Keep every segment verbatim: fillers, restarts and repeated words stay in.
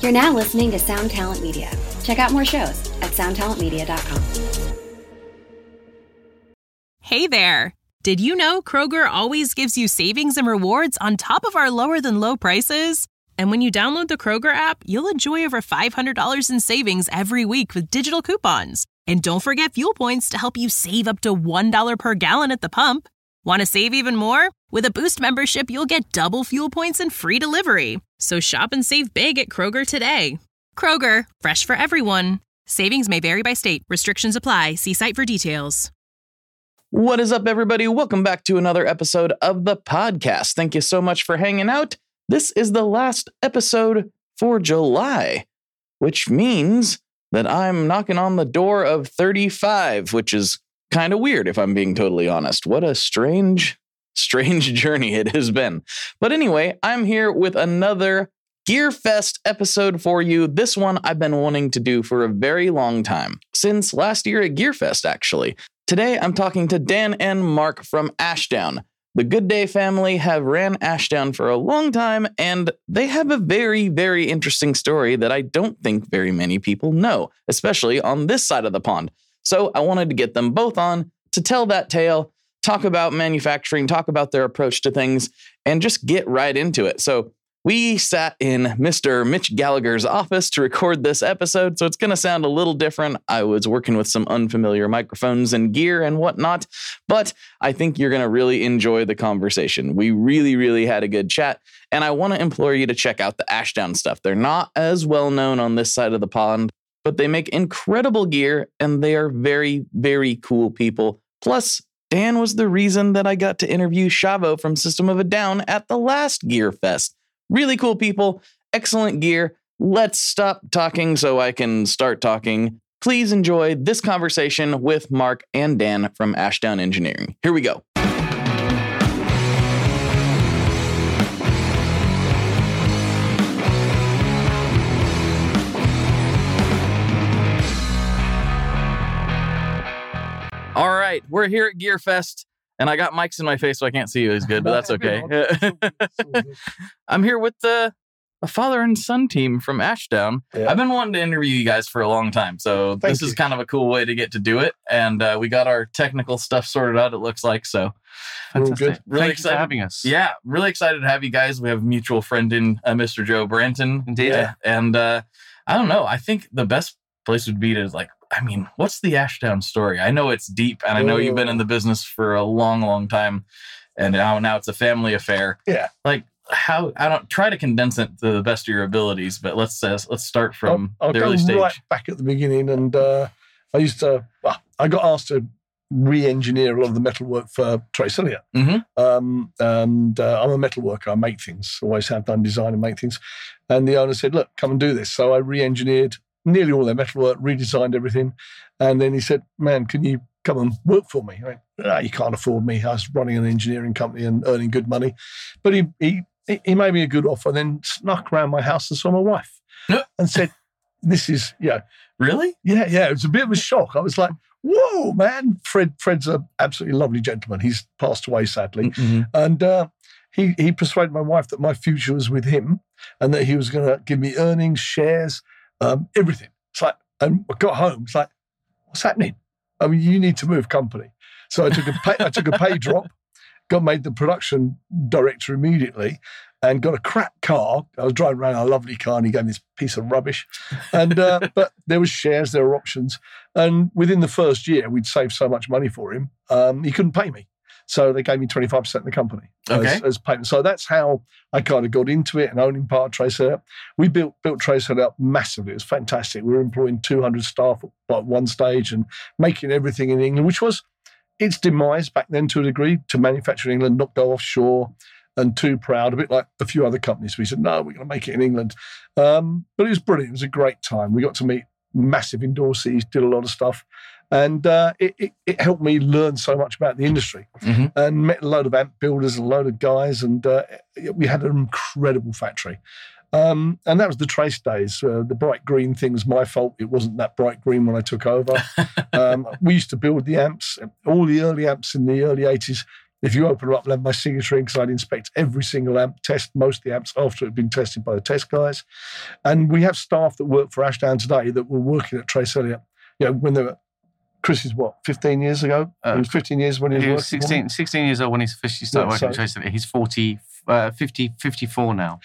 You're now listening to Sound Talent Media. Check out more shows at sound talent media dot com. Hey there! Did you know Kroger always gives you savings and rewards on top of our lower than low prices? And when you download the Kroger app, you'll enjoy over five hundred dollars in savings every week with digital coupons. And don't forget fuel points to help you save up to one dollar per gallon at the pump. Want to save even more? With a Boost membership, you'll get double fuel points and free delivery. So shop and save big at Kroger today. Kroger, fresh for everyone. Savings may vary by state. Restrictions apply. See site for details. What is up, everybody? Welcome back to another episode of the podcast. Thank you so much for hanging out. This is the last episode for July, which means that I'm knocking on the door of thirty-five, which is kind of weird, if I'm being totally honest. What a strange, strange journey it has been. But anyway, I'm here with another GearFest episode for you. This one I've been wanting to do for a very long time, since last year at GearFest, actually. Today, I'm talking to Dan and Mark from Ashdown. The Good Day family have ran Ashdown for a long time, and they have a very, very interesting story that I don't think very many people know, especially on this side of the pond. So I wanted to get them both on to tell that tale, talk about manufacturing, talk about their approach to things, and just get right into it. So we sat in Mister Mitch Gallagher's office to record this episode, so it's going to sound a little different. I was working with some unfamiliar microphones and gear and whatnot, but I think you're going to really enjoy the conversation. We really, really had a good chat, and I want to implore you to check out the Ashdown stuff. They're not as well known on this side of the pond, but they make incredible gear, and they are very, very cool people. Plus, Dan was the reason that I got to interview Shavo from System of a Down at the last GearFest. Really cool people, excellent gear. Let's stop talking so I can start talking. Please enjoy this conversation with Mark and Dan from Ashdown Engineering. Here we go. All right, we're here at GearFest. And I got mics in my face, so I can't see you as good, but that's okay. I'm here with the a father and son team from Ashdown. Yeah. I've been wanting to interview you guys for a long time, so Thank this you. is kind of a cool way to get to do it. And uh, we got our technical stuff sorted out, it looks like. So that's good. Really Thanks excited for having us. Yeah, really excited to have you guys. We have a mutual friend in uh, Mister Joe Branton. Indeed. Yeah. And uh, I don't know. I think the best place would be to like, I mean, what's the Ashdown story? I know it's deep, and I know you've been in the business for a long, long time, and now, now it's a family affair. Yeah. Like, how, I don't, try to condense it to the best of your abilities, but let's uh, let's start from I'll, I'll the go early stage. Right back at the beginning, and uh, I used to, well, I got asked to re-engineer a lot of the metalwork for Trace Elliott. Mm-hmm. Um, and uh, I'm a metalworker, I make things, always have done design and make things. And the owner said, look, come and do this. So I re-engineered nearly all their metalwork, redesigned everything. And then he said, man, can you come and work for me? I went, ah, you can't afford me. I was running an engineering company and earning good money. But he he he made me a good offer, then snuck around my house and saw my wife and said, this is, yeah. Really? Yeah, yeah. It was a bit of a shock. I was like, whoa, man. Fred Fred's an absolutely lovely gentleman. He's passed away, sadly. Mm-hmm. And uh, he, he persuaded my wife that my future was with him and that he was going to give me earnings, shares, Um, everything. It's like, and I got home. It's like, what's happening? I mean, you need to move company. So I took a pay, I took a pay drop, got made the production director immediately, and got a crap car. I was driving around a lovely car, and he gave me this piece of rubbish. And uh, but there was shares, there were options, and within the first year, we'd saved so much money for him. Um, he couldn't pay me. So they gave me twenty-five percent of the company okay. as, as payment. So that's how I kind of got into it and owning part of Trace Elliott. We built built Trace Elliott up massively. It was fantastic. We were employing two hundred staff at one stage and making everything in England, which was its demise back then to a degree, to manufacture in England, not go offshore, and too proud, a bit like a few other companies. We said, no, we're going to make it in England. Um, but it was brilliant. It was a great time. We got to meet massive endorsees, did a lot of stuff. And uh, it, it, it helped me learn so much about the industry mm-hmm. and met a load of amp builders and a load of guys. And uh, we had an incredible factory. Um, and that was the Trace days. Uh, the bright green thing was my fault. It wasn't that bright green when I took over. um, we used to build the amps. All the early amps in the early eighties If you open them up, they'll have my signature in because I'd inspect every single amp, test most of the amps after it had been tested by the test guys. And we have staff that work for Ashdown today that were working at Trace Elliot. You know, when they were, Chris is what, fifteen years ago? Uh, it was fifteen years when he was, he was working sixteen, sixteen years old when he officially started yeah, working so, at Trace Elliot. He's forty, uh, fifty, fifty-four now.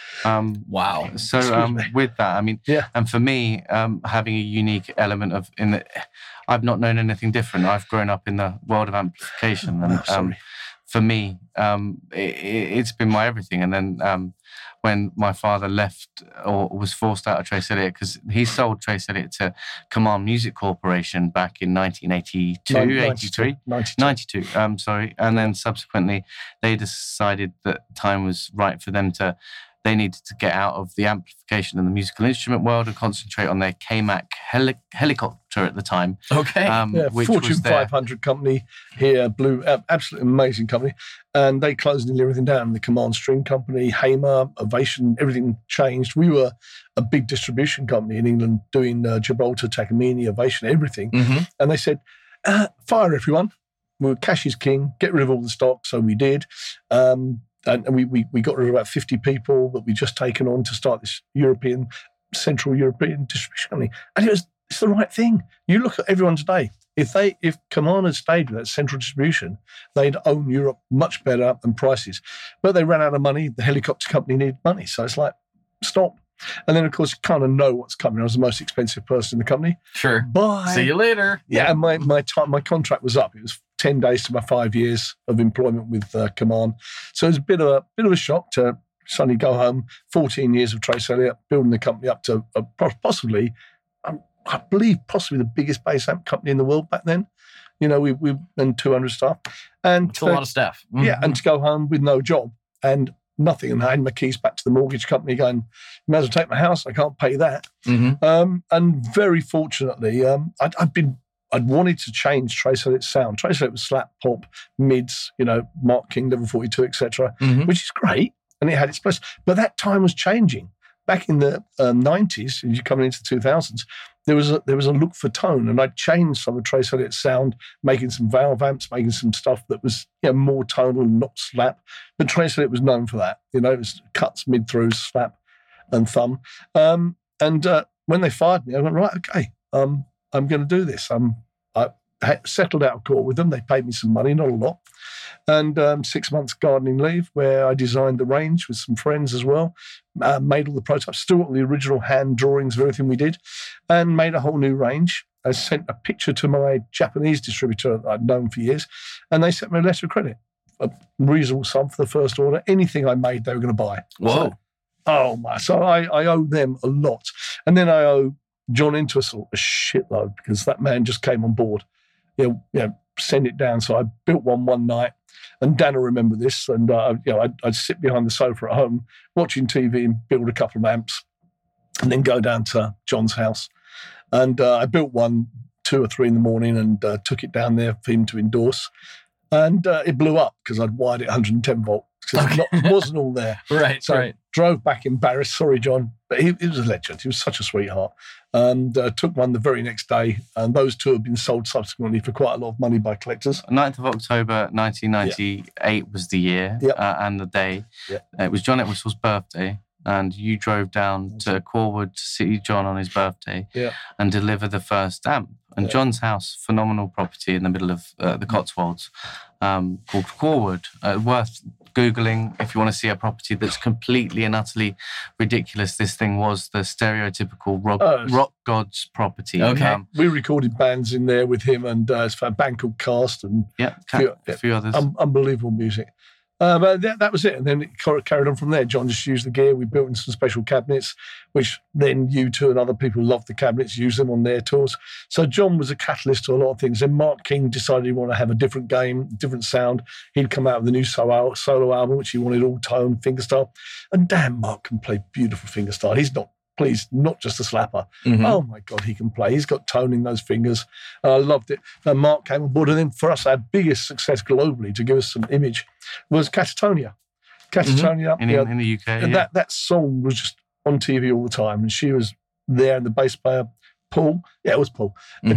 Um, wow. So um, with that, I mean, yeah. and for me, um, having a unique element of, in the, I've not known anything different. I've grown up in the world of amplification. And oh, um, for me, um, it, it's been my everything. And then um, when my father left or was forced out of Trace Elliot, because he sold Trace Elliot to Command Music Corporation back in nineteen eighty-two, eighty-three? ninety-two. ninety-two, um, sorry. And then subsequently, they decided that time was right for them to, they needed to get out of the amplification and the musical instrument world and concentrate on their K MAC heli- helicopter at the time. Okay. Um, yeah, which Fortune was their... five hundred company here, Blue, absolutely amazing company. And they closed nearly everything down. The Command String Company, Hamer, Ovation, everything changed. We were a big distribution company in England doing uh, Gibraltar, Takamine, Ovation, everything. Mm-hmm. And they said, uh, fire everyone. Well, cash is king. Get rid of all the stock. So we did. Um, And we, we we got rid of about fifty people that we just taken on to start this European, Central European distribution company. And it was it's the right thing. You look at everyone today. If they if Command had stayed with that central distribution, they'd own Europe much better and prices. But they ran out of money. The helicopter company needed money. So it's like, stop. And then, of course, you kind of know what's coming. I was the most expensive person in the company. Sure. Bye. See you later. Yeah, and my, my time, my contract was up. It was ten days to my five years of employment with uh, Command. So it was a bit of a bit of a shock to suddenly go home. fourteen years of Trace Elliot, building the company up to uh, possibly, um, I believe, possibly the biggest bass amp company in the world back then. You know, we we and two hundred staff, and it's a lot of staff. Mm-hmm. Yeah, and to go home with no job and nothing, and I had my keys back to the mortgage company, going, "You may as well take my house. I can't pay that." Mm-hmm. Um, and very fortunately, um, I'd, I'd been. I'd wanted to change Trace Elliott's sound. Trace Elliott was slap, pop, mids, you know, Mark King, Level forty-two, et cetera, mm-hmm. which is great, and it had its place. But that time was changing. Back in the um, nineties, and you're coming into the two thousands, there was a, there was a look for tone, and I changed some of Trace Elliott's sound, making some valve amps, making some stuff that was, you know, more tonal and not slap. But Trace Elliott was known for that. You know, it was cuts, mid-throughs, slap, and thumb. Um, and uh, when they fired me, I went, right, okay, um, I'm going to do this. Um, I settled out of court with them. They paid me some money, not a lot. And um, six months gardening leave where I designed the range with some friends as well, uh, made all the prototypes, still got the original hand drawings of everything we did, and made a whole new range. I sent a picture to my Japanese distributor that I'd known for years, and they sent me a letter of credit, a reasonable sum for the first order. Anything I made, they were going to buy. Whoa. So, oh, my. So I, I owe them a lot. And then I owe John Entwistle a shitload because that man just came on board. You know, you know, send it down. So I built one one night, and Dan will remember this. And uh, you know, I'd, I'd sit behind the sofa at home watching T V and build a couple of amps, and then go down to John's house. And uh, I built one two or three in the morning and uh, took it down there for him to endorse. And uh, it blew up because I'd wired it one hundred ten volt. Because okay. it wasn't all there. Right, so right. Drove back embarrassed. Sorry, John. But he, he was a legend. He was such a sweetheart. And uh, took one the very next day. And those two have been sold subsequently for quite a lot of money by collectors. ninth of October nineteen ninety-eight yeah. was the year yep. uh, and the day. Yep. It was John Entwistle's birthday. And you drove down to Corwood to see John on his birthday yeah. and deliver the first amp. And yeah. John's house, phenomenal property in the middle of uh, the Cotswolds, um, called Corwood. Uh, worth Googling if you want to see a property that's completely and utterly ridiculous. This thing was the stereotypical rock, oh, rock god's property. Okay. Um, we recorded bands in there with him, and uh, it's a band called Cast and yeah, a few, a few others. Um, unbelievable music. Uh, but that, that was it. And then it carried on from there. John just used the gear. We built in some special cabinets, which then you two and other people loved the cabinets, used them on their tours. So John was a catalyst to a lot of things. Then Mark King decided he wanted to have a different game, different sound. He'd come out with a new solo, solo album, which he wanted all tone, fingerstyle. And damn, Mark can play beautiful fingerstyle. He's not, please, not just a slapper. Mm-hmm. Oh my God, he can play. He's got tone in those fingers. Uh, I loved it. And Mark came on board. And then for us, our biggest success globally to give us some image was Catatonia. Catatonia. Mm-hmm. in, you know, in the U K. And yeah. that, that song was just on T V all the time. And she was there, and the bass player, Paul. Yeah, it was Paul. Mm-hmm. And just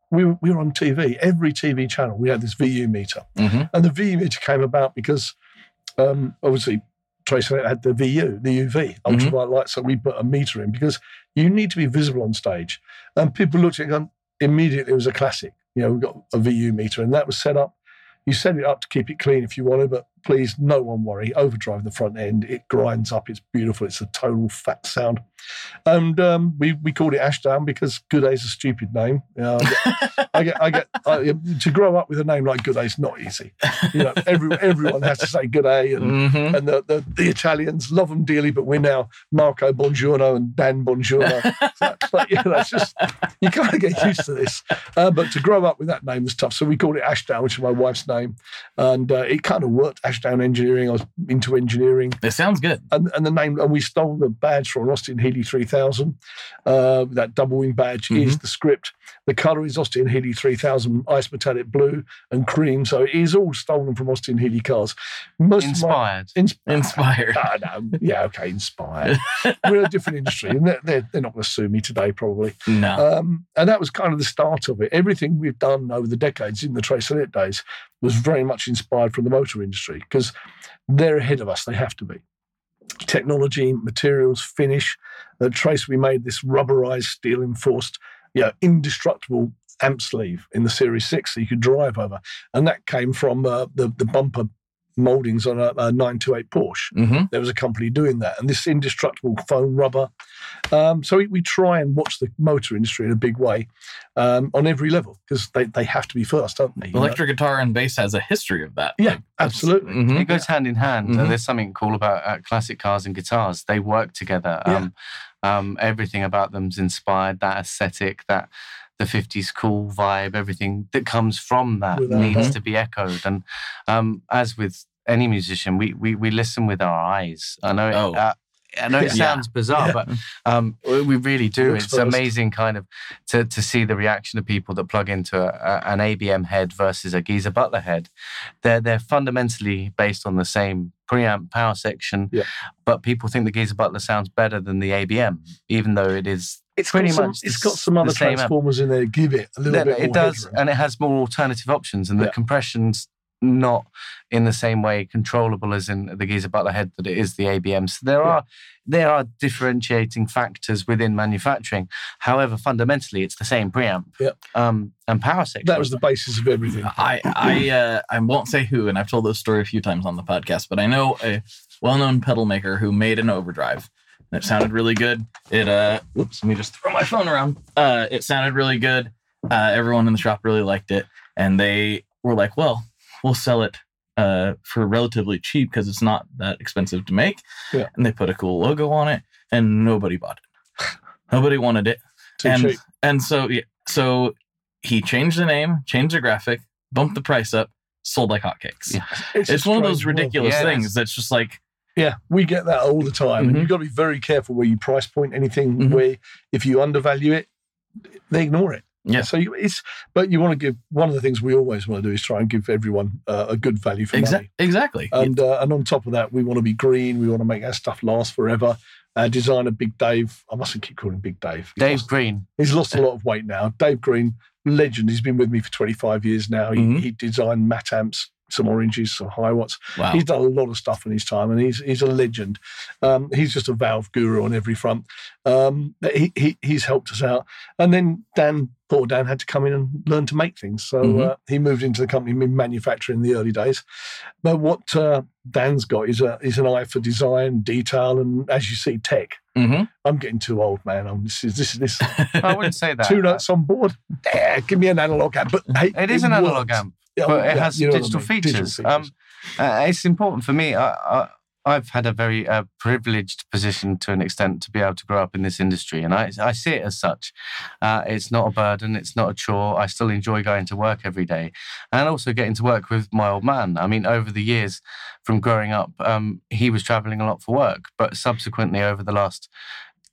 we were, we were on T V. Every T V channel, we had this V U meter. Mm-hmm. And the V U meter came about because, um, obviously, Trace had the V U, the U V, ultraviolet light, so we put a meter in because you need to be visible on stage. And people looked at it and immediately it was a classic. You know, we've got a V U meter, and that was set up. You set it up to keep it clean if you wanted, but please, no one worry. Overdrive the front end. It grinds up. It's beautiful. It's a total fat sound. And um, we we called it Ashdown because Good Day's a stupid name. You know, I get, I get, I get I, to grow up with a name like Good Day's not easy. You know, every, everyone has to say Good Day, and, Mm-hmm. and the, the the Italians love them dearly, but we're now Marco Bongiorno and Dan Bongiorno. So, but, you know, it's just, you kind of get used to this. Uh, but to grow up with that name was tough. So we called it Ashdown, which is my wife's name. And uh, it kind of worked. Ashdown Engineering. I was into engineering. It sounds good. And, and the name, and we stole the badge from Austin Healey three thousand. Uh, that double wing badge Mm-hmm. is the script. The colour is Austin Healey three thousand ice metallic blue and cream. So it is all stolen from Austin Healey cars. Most Inspired. Of my, ins- Inspired. Ah, no, yeah, okay, inspired. We're a different industry, and they're, they're, they're not going to sue me today, probably. No. Um, and that was kind of the start of it. Everything we've done over the decades in the Trace Elite days was very much inspired from the motor industry because they're ahead of us. They have to be. Technology, materials, finish. The Trace, we made this rubberized, steel-enforced, you know, indestructible amp sleeve in the Series six that you could drive over. And that came from uh, the, the bumper mouldings on a, a nine two eight Porsche. Mm-hmm. There was a company doing that. And this indestructible foam rubber. Um, so we, we try and watch the motor industry in a big way um, on every level because they, they have to be first, don't they? You Electric know? guitar and bass has a history of that. Yeah, Like, that's- absolutely. Mhm. It goes hand in hand. Mhm. Uh, there's something cool about uh, classic cars and guitars. They work together. Um, um, everything about them's inspired, that aesthetic, that the fifties cool vibe, everything that comes from that Without needs that. to be echoed. And um, as with any musician, we, we we listen with our eyes. I know it, Oh. uh, I know it Yeah. sounds bizarre, Yeah. but um, we really do. Looks It's first. amazing kind of to, to see the reaction of people that plug into a, a, an A B M head versus a Geezer Butler head. They're, they're fundamentally based on the same preamp power section, Yeah. but people think the Geezer Butler sounds better than the A B M, even though it is It's pretty got some, much It's the got some s- other the same amp. transformers in there. Give it a little Then bit more it does, headroom. and it has more alternative options, and the Yeah. compression's not in the same way controllable as in the Geezer Butler head that it is the A B M. So there Yeah. are there are differentiating factors within manufacturing. However, fundamentally, it's the same preamp Yeah. um, and power section. That was the basis of everything. I I uh, I won't say who, and I've told this story a few times on the podcast, but I know a well-known pedal maker who made an overdrive. And it sounded really good. It uh, whoops, let me just throw my phone around. Uh, it sounded really good. Uh, everyone in the shop really liked it, and they were like, "Well, we'll sell it uh, for relatively cheap because it's not that expensive to make." Yeah. And they put a cool logo on it, and nobody bought it. Nobody wanted it. Too and cheap. and so yeah, so he changed the name, changed the graphic, bumped the price up, sold like hotcakes. Yeah. It's, a one of those strange world. ridiculous Yeah, it things is. that's just like, Yeah, we get that all the time. And Mhm. you've got to be very careful where you price point anything, Mhm. where if you undervalue it, they ignore it. Yeah. So you, it's, but you want to give, one of the things we always want to do is try and give everyone uh, a good value for exa- money. exactly. And uh, and on top of that, we want to be green. We want to make our stuff last forever. Our designer, Big Dave, I mustn't keep calling him Big Dave. He's Dave lost- Green. He's lost a lot of weight now. Dave Green, legend. He's been with me for twenty-five years now. He, Mhm. he designed matte amps, some oranges, some high watts. Wow. He's done a lot of stuff in his time, and he's he's a legend. Um, he's just a valve guru on every front. Um, he, he he's helped us out, and then Dan, poor Dan, had to come in and learn to make things. So Mhm. uh, he moved into the company in manufacturing in the early days. But what uh, Dan's got is a is an eye for design, detail, and as you see, tech. hmm I'm getting too old, man. I'm, this is this is this. I wouldn't say that. Two notes on board. Yeah, give me an analog amp. But hey, It is an analog works. amp, Yeah, but it yeah, has you know what I digital, mean. features. Digital Um, uh, it's important for me. I, I, I've had a very uh, privileged position to an extent to be able to grow up in this industry, and I, I see it as such. Uh, it's not a burden. It's not a chore. I still enjoy going to work every day, and also getting to work with my old man. I mean, over the years, from growing up, um, he was traveling a lot for work, but subsequently over the last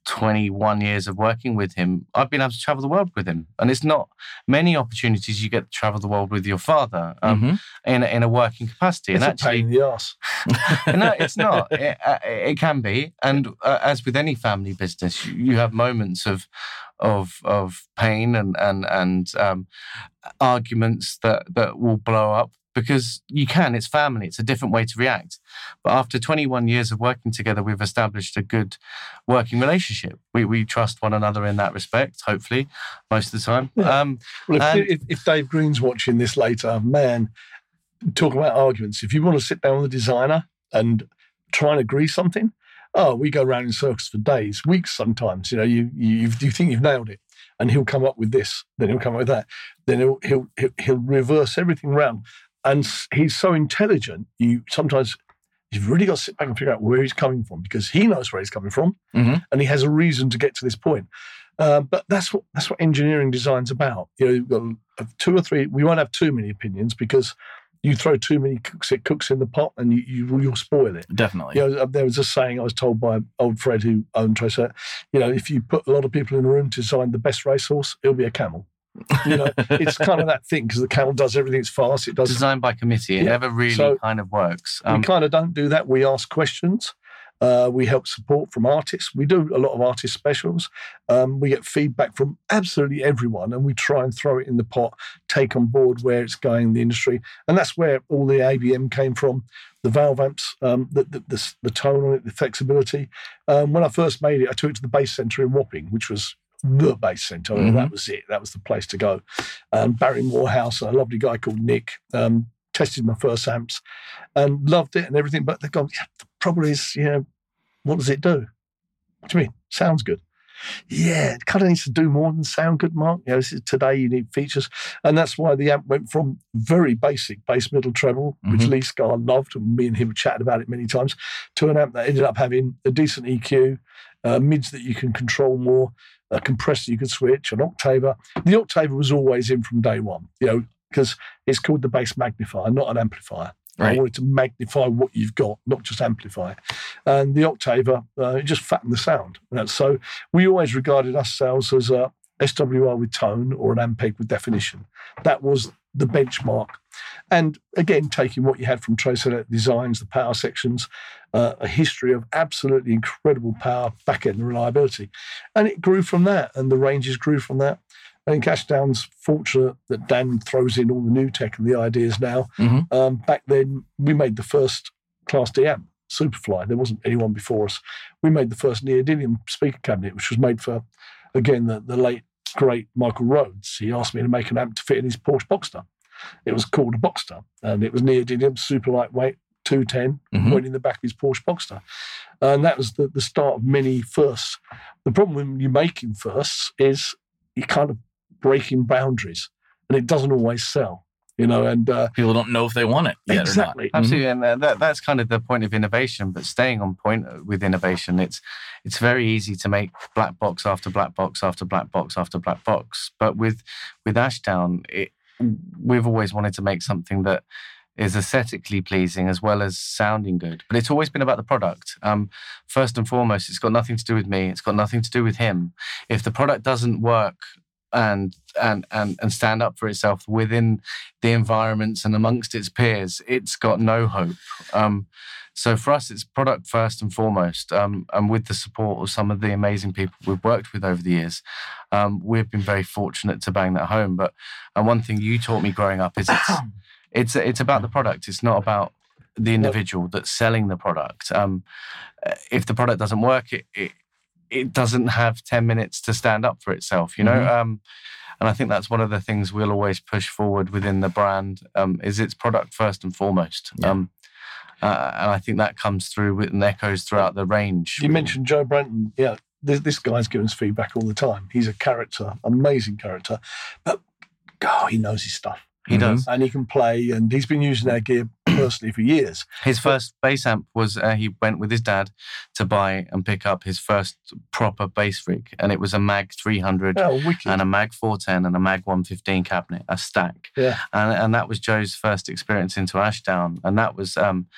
twenty-one years of working with him, I've been able to travel the world with him. And it's not many opportunities you get to travel the world with your father um, Mhm. in, a, in a working capacity. It's and a actually, pain in the arse. no, it's not. It, uh, it can be. And uh, as with any family business, you, you have moments of of of pain and and and um, arguments that that will blow up. Because you can, it's family, it's a different way to react. But after twenty-one years of working together, we've established a good working relationship. We we trust one another in that respect, hopefully, most of the time. Yeah. Um, Well, if, and- if, if Dave Green's watching this later, man, talk about arguments. If you want to sit down with a designer and try and agree something, oh, we go around in circles for days, weeks sometimes. You know, you you, you think you've nailed it, and he'll come up with this, then he'll come up with that, then he'll he'll he'll, he'll reverse everything round. And he's so intelligent, you sometimes you've really got to sit back and figure out where he's coming from, because he knows where he's coming from, Mhm. and he has a reason to get to this point. Uh, but that's what that's what engineering design's about. You know, you've got two or three. We won't have too many opinions, because you throw too many cooks, it cooks in the pot, and you, you you'll spoil it. Definitely. You know, there was a saying I was told by old Fred who owned Tracer. You know, if you put a lot of people in a room to design the best racehorse, it'll be a camel. You know, it's kind of that thing, because the camel does everything. It's fast. It does. designed by committee. It Yeah. never really So kind of works. we Um, kind of don't do that. We ask questions. Uh, we help support from artists. We do a lot of artist specials. Um, we get feedback from absolutely everyone, and we try and throw it in the pot, take on board where it's going in the industry. And that's where all the A B M came from, the valve amps, um, the, the, the, the tone on it, the flexibility. Um, when I first made it, I took it to the Bass Centre in Wapping, which was the bass centre. Mhm. That was it. That was the place to go. Um, Barry Morehouse, a lovely guy called Nick, um, tested my first amps and loved it and everything. But they've gone, yeah, the problem is, you know, what does it do? What do you mean? Sounds good. Yeah, it kind of needs to do more than sound good, Mark. You know, this is, today you need features. And that's why the amp went from very basic bass, middle, treble, which Mhm. Lee Scar loved, and me and him chatted about it many times, to an amp that ended up having a decent E Q, uh, mids that you can control more, a compressor you can switch, an octaver. The octaver was always in from day one, you know, because it's called the bass magnifier, not an amplifier. I Right. wanted to magnify what you've got, not just amplify it. And the octaver, uh, it just fattened the sound. You know, so we always regarded ourselves as a S W R with tone or an Ampeg with definition. That was the benchmark. And again, taking what you had from Tracer Designs, the power sections, uh, a history of absolutely incredible power, back end reliability. And it grew from that, and the ranges grew from that. I think Ashdown's fortunate that Dan throws in all the new tech and the ideas now. Mhm. Um, back then, we made the first Class D amp, Superfly. There wasn't anyone before us. We made the first neodymium speaker cabinet, which was made for, again, the, the late, great Michael Rhodes. He asked me to make an amp to fit in his Porsche Boxster. It was called a Boxster, and it was neodymium, super lightweight, two ten, Mhm. went in the back of his Porsche Boxster. And that was the, the start of many firsts. The problem when you're making firsts is you kind of breaking boundaries, and it doesn't always sell, you know. And uh, People don't know if they want it yet exactly, Absolutely, and uh, that, that's kind of the point of innovation. But staying on point with innovation, it's it's very easy to make black box after black box after black box after black box. But with with Ashdown, it, we've always wanted to make something that is aesthetically pleasing as well as sounding good. But it's always been about the product. Um, first and foremost, it's got nothing to do with me. It's got nothing to do with him. If the product doesn't work and and and and stand up for itself within the environments and amongst its peers, it's got no hope. Um, so for us, it's product first and foremost. Um, and with the support of some of the amazing people we've worked with over the years, um, we've been very fortunate to bang that home. But and one thing you taught me growing up is it's it's it's about the product. It's not about the individual that's selling the product. Um, if the product doesn't work, it, it it doesn't have ten minutes to stand up for itself, you know? Mhm. Um, and I think that's one of the things we'll always push forward within the brand um, is its product first and foremost. Yeah. Um, uh, and I think that comes through with, and echoes throughout the range. you mentioned Joe Branton. Yeah, this, this guy's giving us feedback all the time. He's a character, amazing character, but God, he knows his stuff. He does. And he can play, and he's been using our gear personally for years. His first bass amp was uh, he went with his dad to buy and pick up his first proper bass rig, and it was a Mag three hundred Oh, wicked. and a Mag four ten and a Mag one fifteen cabinet, a stack. Yeah. And, and that was Joe's first experience into Ashdown. And that was um,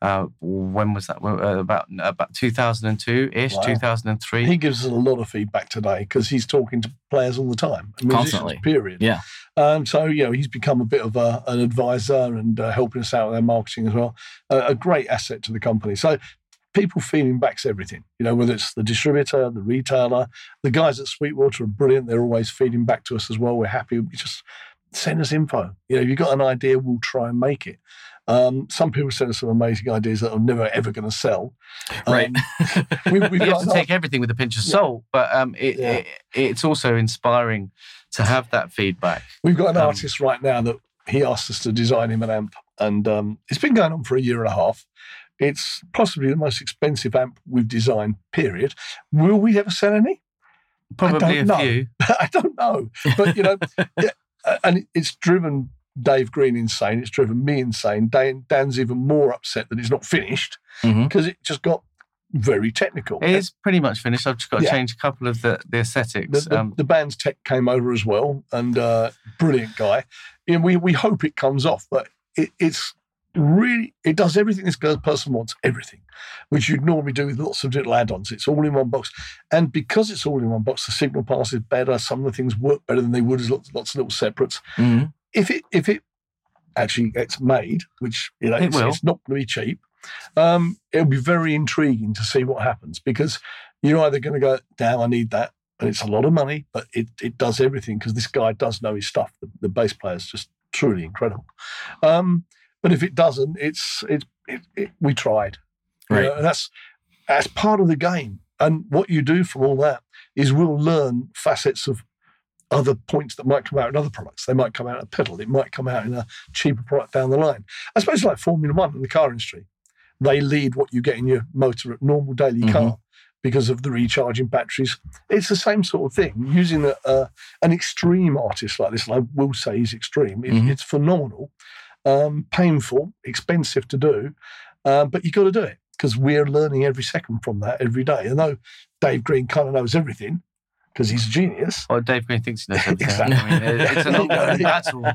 Uh, when was that? Uh, about about two thousand two ish, Wow. two thousand three. He gives us a lot of feedback today because he's talking to players all the time, musicians, Constantly. period. Yeah. Um, so, you know, he's become a bit of a, an advisor and uh, helping us out with our marketing as well. Uh, a great asset to the company. So people feeding back's everything, you know, whether it's the distributor, the retailer, the guys at Sweetwater are brilliant. They're always feeding back to us as well. We're happy. We just send us info. You know, if you've got an idea, we'll try and make it. Um, some people send us some amazing ideas that are never, ever going to sell. Um, Right. we, we've You got have to enough. take everything with a pinch of Yeah. salt, but um, it, Yeah. it, it's also inspiring to have that feedback. We've got an Um, artist right now that he asked us to design him an amp, and um, it's been going on for a year and a half. It's possibly the most expensive amp we've designed, period. Will we ever sell any? Probably a don't know. few. I don't know. But, you know, yeah, and it's driven Dave Green insane. It's driven me insane. Dan, Dan's even more upset that it's not finished Mhm. because it just got very technical. It is pretty much finished. I've just got to Yeah. change a couple of the, the The, aesthetics. the, um, the band's tech came over as well, and uh, brilliant guy. And we we hope it comes off, but it, it's really it does everything this girl person wants, everything, which you'd normally do with lots of little add-ons. It's all in one box, and because it's all in one box, the signal pass is better. Some of the things work better than they would as lots, lots of little separates. Mhm. If it if it actually gets made, which you know It it's, will. it's not going to be cheap, um, it'll be very intriguing to see what happens because you're either going to go, damn, I need that, and it's a lot of money, but it it does everything because this guy does know his stuff. The, the bass player is just truly incredible. Um, but if it doesn't, it's it's it, it, we tried. You Right. know, and that's that's part of the game. And what you do from all that is we'll learn facets of other points that might come out in other products. They might come out in a pedal. It might come out in a cheaper product down the line. I suppose like Formula One in the car industry, they lead what you get in your motor at normal daily Mhm. car because of the recharging batteries. It's the same sort of thing. Using a, uh, an extreme artist like this, and I will say he's extreme, it, Mhm. it's phenomenal, um, painful, expensive to do, um, but you've got to do it because we're learning every second from that every day. I know Dave Green kind of knows everything because he's a genius. well, Dave Green thinks he knows everything. Exactly. I mean, it- it's an ongoing battle.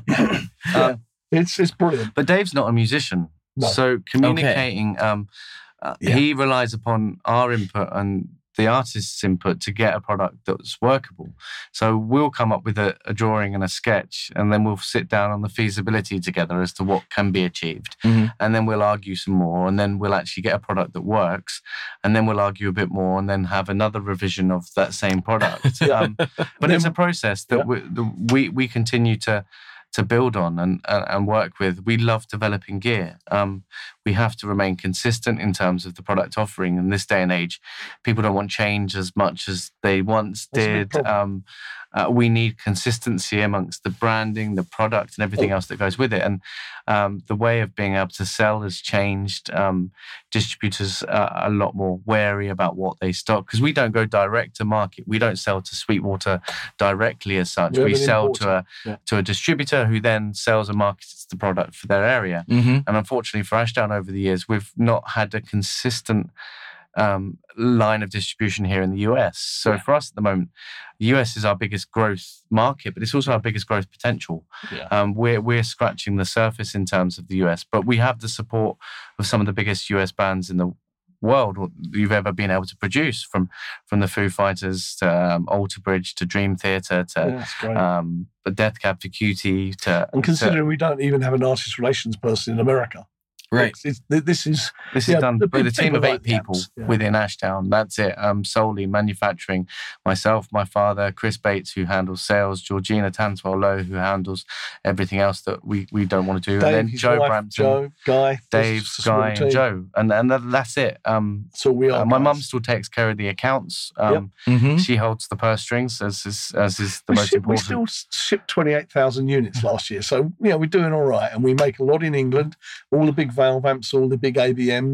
Um, It's it's brilliant. But Dave's not a musician. No. So communicating, um, uh, Yeah. he relies upon our input and the artist's input to get a product that's workable. So we'll come up with a, a drawing and a sketch, and then we'll sit down on the feasibility together as to what can be achieved. Mhm. And then we'll argue some more, and then we'll actually get a product that works, and then we'll argue a bit more, and then have another revision of that same product. um, but it's a process that Yeah. we, the, we we continue to to build on and, and, and work with. We love developing gear. Um, we have to remain consistent in terms of the product offering. In this day and age, people don't want change as much as they once That's a big did. problem. Um, uh, we need consistency amongst the branding, the product, and everything Oh. else that goes with it. And um, the way of being able to sell has changed. Um, distributors are a lot more wary about what they stock because we don't go direct to market. We don't sell to Sweetwater directly as such. We We, have an sell importer. to a Yeah. to a distributor who then sells and markets the product for their area. Mhm. And unfortunately for Ashdown over the years, we've not had a consistent um, line of distribution here in the U S. So Yeah. for us at the moment, the U S is our biggest growth market, but it's also our biggest growth potential. Yeah. Um, we're we're scratching the surface in terms of the U S, but we have the support of some of the biggest U S bands in the world you've ever been able to produce, from from the Foo Fighters to um, Alter Bridge to Dream Theater to Yeah, that's great. um, the Death Cab for Cutie to and to- considering we don't even have an artist relations person in America, Right. it's, it's, this is This is Yeah, done the with a people team of like eight the people apps, yeah. within Ashdown. That's it. Um, solely manufacturing. Myself, my father, Chris Bates, who handles sales, Georgina Tanswell Lowe, who handles everything else that we, we don't want to do, Dave, and then his Joe wife, Brampton, Joe, Guy, Dave, It's a small Guy, team. and Joe, and and that- that's it. Um, So we are. uh, my guys. mum still takes care of the accounts. Um, Mhm. She holds the purse strings, as is as is the we, most ship, we important. still shipped twenty-eight thousand units last year. So, you know, we're doing all right. And we make a lot in England, all the big valve amps, all the big A B Ms.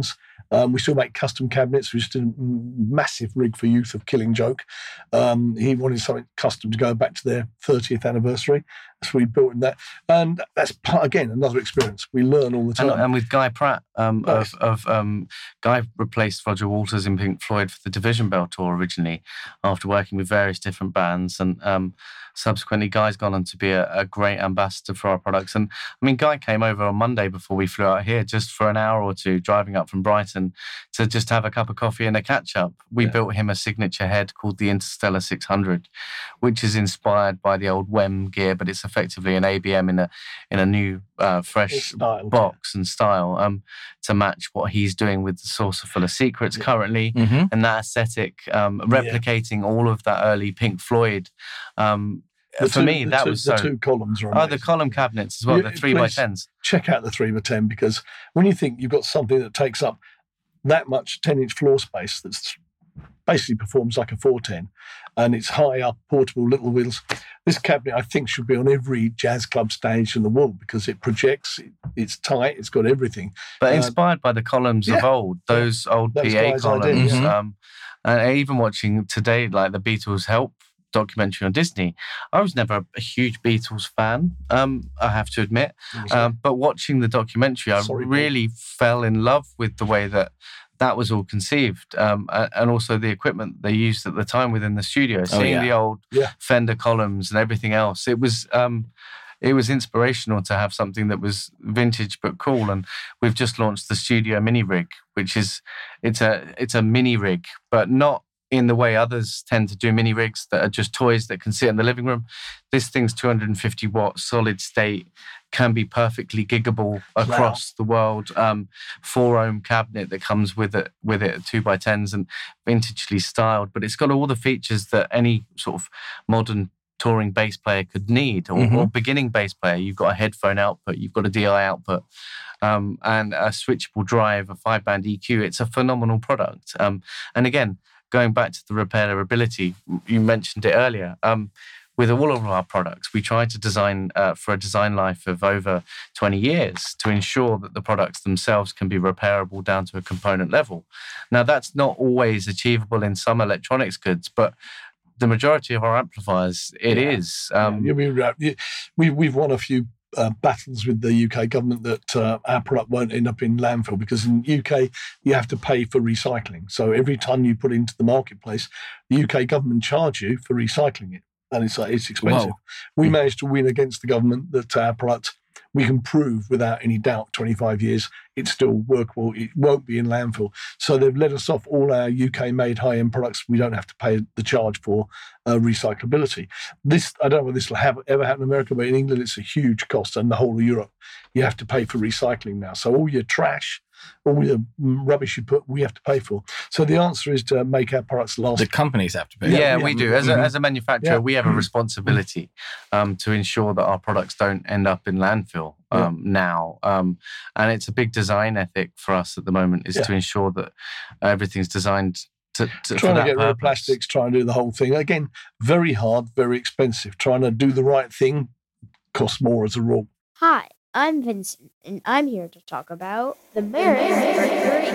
Um, we still make custom cabinets. We just did a massive rig for Youth of Killing Joke. Um, he wanted something custom to go back to their thirtieth anniversary. So we built in that. And that's, part, again, another experience. We learn all the time. And, and with Guy Pratt, um, nice. of, of um, Guy replaced Roger Waters in Pink Floyd for the Division Bell tour originally, after working with various different bands. And um, subsequently, Guy's gone on to be a, a great ambassador for our products. And I mean, Guy came over on Monday before we flew out here, just for an hour or two, driving up from Brighton to just have a cup of coffee and a catch-up. We yeah. built him a signature head called the Interstellar six hundred, which is inspired by the old W E M gear, but it's effectively an A B M in a in a new, uh, fresh style, box yeah. and style um, to match what he's doing with the Saucer Full of Secrets yeah. currently, mm-hmm. and that aesthetic, um, replicating yeah. all of that early Pink Floyd. Um, The For two, me, that two, was the so... two columns are Oh, amazing. the column cabinets as well, Yeah, the three by please tens. Check out the three by ten, because when you think you've got something that takes up that much ten-inch floor space that's basically performs like a four ten, and it's high up, portable, little wheels. This cabinet, I think, should be on every jazz club stage in the world because it projects, it, it's tight, it's got everything. But uh, inspired by the columns yeah, of old, those yeah, old those P A guys' columns. ideas, yeah. um, and even watching today, like the Beatles Help documentary on Disney, I was never a huge Beatles fan, um, I have to admit. Um, but watching the documentary, I Sorry, really Paul. fell in love with the way that that was all conceived, um, and also the equipment they used at the time within the studio. Seeing oh, yeah. the old yeah. Fender columns and everything else, it was um, it was inspirational to have something that was vintage but cool. And we've just launched the Studio Mini Rig, which is it's a it's a mini rig, but not in the way others tend to do mini rigs that are just toys that can sit in the living room. This thing's two hundred fifty watt, solid state, can be perfectly giggable across wow. the world. Um, four ohm cabinet that comes with it, with it, two by tens and vintagely styled, but it's got all the features that any sort of modern touring bass player could need, or, mm-hmm. or beginning bass player. You've got a headphone output, you've got a D I output, um, and a switchable drive, a five band E Q. It's a phenomenal product. Um, and again, going back to the repairability, you mentioned it earlier. Um, with all of our products, we try to design uh, for a design life of over twenty years to ensure that the products themselves can be repairable down to a component level. Now, that's not always achievable in some electronics goods, but the majority of our amplifiers, it yeah. is. Um, yeah, we, we, we've won a few Uh, battles with the U K government that uh, our product won't end up in landfill, because in the U K you have to pay for recycling. So every ton you put into the marketplace, the U K government charge you for recycling it, and it's like it's expensive. Whoa. We managed to win against the government that our product, we can prove without any doubt, twenty-five years, it's still workable. It won't be in landfill. So they've let us off all our U K-made high-end products. We don't have to pay the charge for uh, recyclability. This, I don't know whether this will have, ever happen in America, but in England it's a huge cost, and the whole of Europe, you have to pay for recycling now. So all your trash, all the rubbish you put, we have to pay for. So the answer is to make our products last. The companies have to pay. Yeah, yeah we, we do. As a, mm-hmm. as a manufacturer, yeah. we have a responsibility um, to ensure that our products don't end up in landfill um, yeah. now. Um, and it's a big design ethic for us at the moment, is yeah. to ensure that everything's designed to, to trying to get purpose. rid of plastics, trying to do the whole thing. Again, very hard, very expensive. Trying to do the right thing costs more as a rule. Hi. I'm Vincent, and I'm here to talk about the Meris Mercury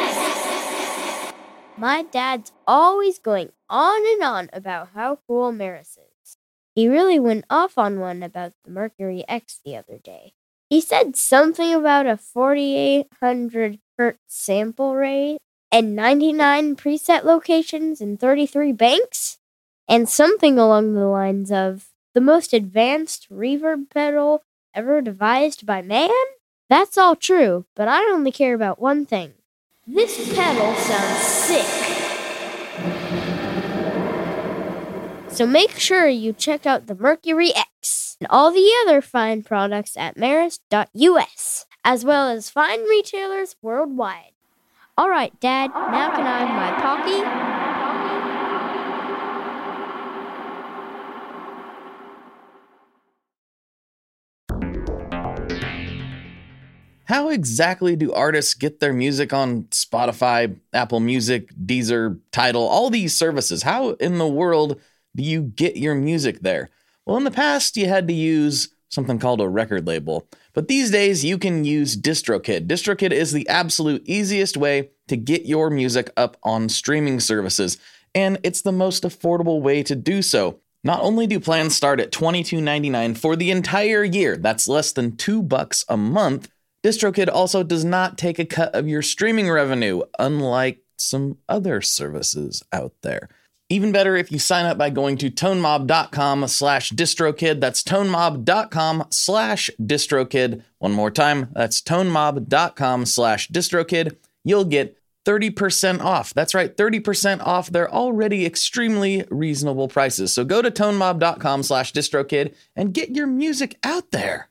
X. My dad's always going on and on about how cool Meris is. He really went off on one about the Mercury X the other day. He said something about a forty-eight hundred hertz sample rate and ninety-nine preset locations in thirty-three banks, and something along the lines of the most advanced reverb pedal ever devised by man? That's all true, but I only care about one thing. This pedal sounds sick. So make sure you check out the Mercury X and all the other fine products at meris dot U S, as well as fine retailers worldwide. All right, Dad, now can I have my Pocky? How exactly do artists get their music on Spotify, Apple Music, Deezer, Tidal, all these services? How in the world do you get your music there? Well, in the past, you had to use something called a record label. But these days, you can use DistroKid. DistroKid is the absolute easiest way to get your music up on streaming services, and it's the most affordable way to do so. Not only do plans start at twenty-two ninety-nine for the entire year, that's less than two bucks a month, DistroKid also does not take a cut of your streaming revenue, unlike some other services out there. Even better if you sign up by going to tonemob.com slash distrokid. That's tonemob.com slash distrokid. One more time, that's tonemob.com slash distrokid. You'll get thirty percent off. That's right, thirty percent off their already extremely reasonable prices. So go to tonemob.com slash distrokid and get your music out there.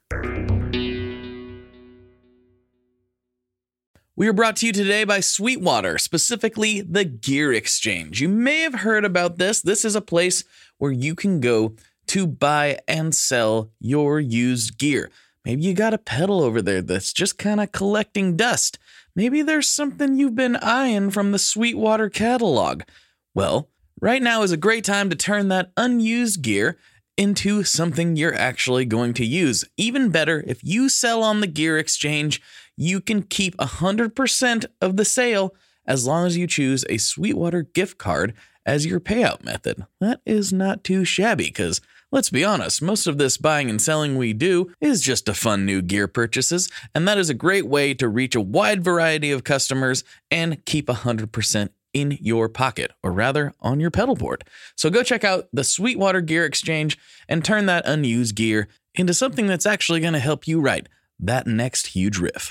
We are brought to you today by Sweetwater, specifically the Gear Exchange. You may have heard about this. This is a place where you can go to buy and sell your used gear. Maybe you got a pedal over there that's just kind of collecting dust. Maybe there's something you've been eyeing from the Sweetwater catalog. Well, right now is a great time to turn that unused gear into something you're actually going to use. Even better, if you sell on the Gear Exchange, you can keep one hundred percent of the sale as long as you choose a Sweetwater gift card as your payout method. That is not too shabby because, let's be honest, most of this buying and selling we do is just to fund new gear purchases, and that is a great way to reach a wide variety of customers and keep one hundred percent in your pocket, or rather on your pedal board. So go check out the Sweetwater Gear Exchange and turn that unused gear into something that's actually going to help you write that next huge riff.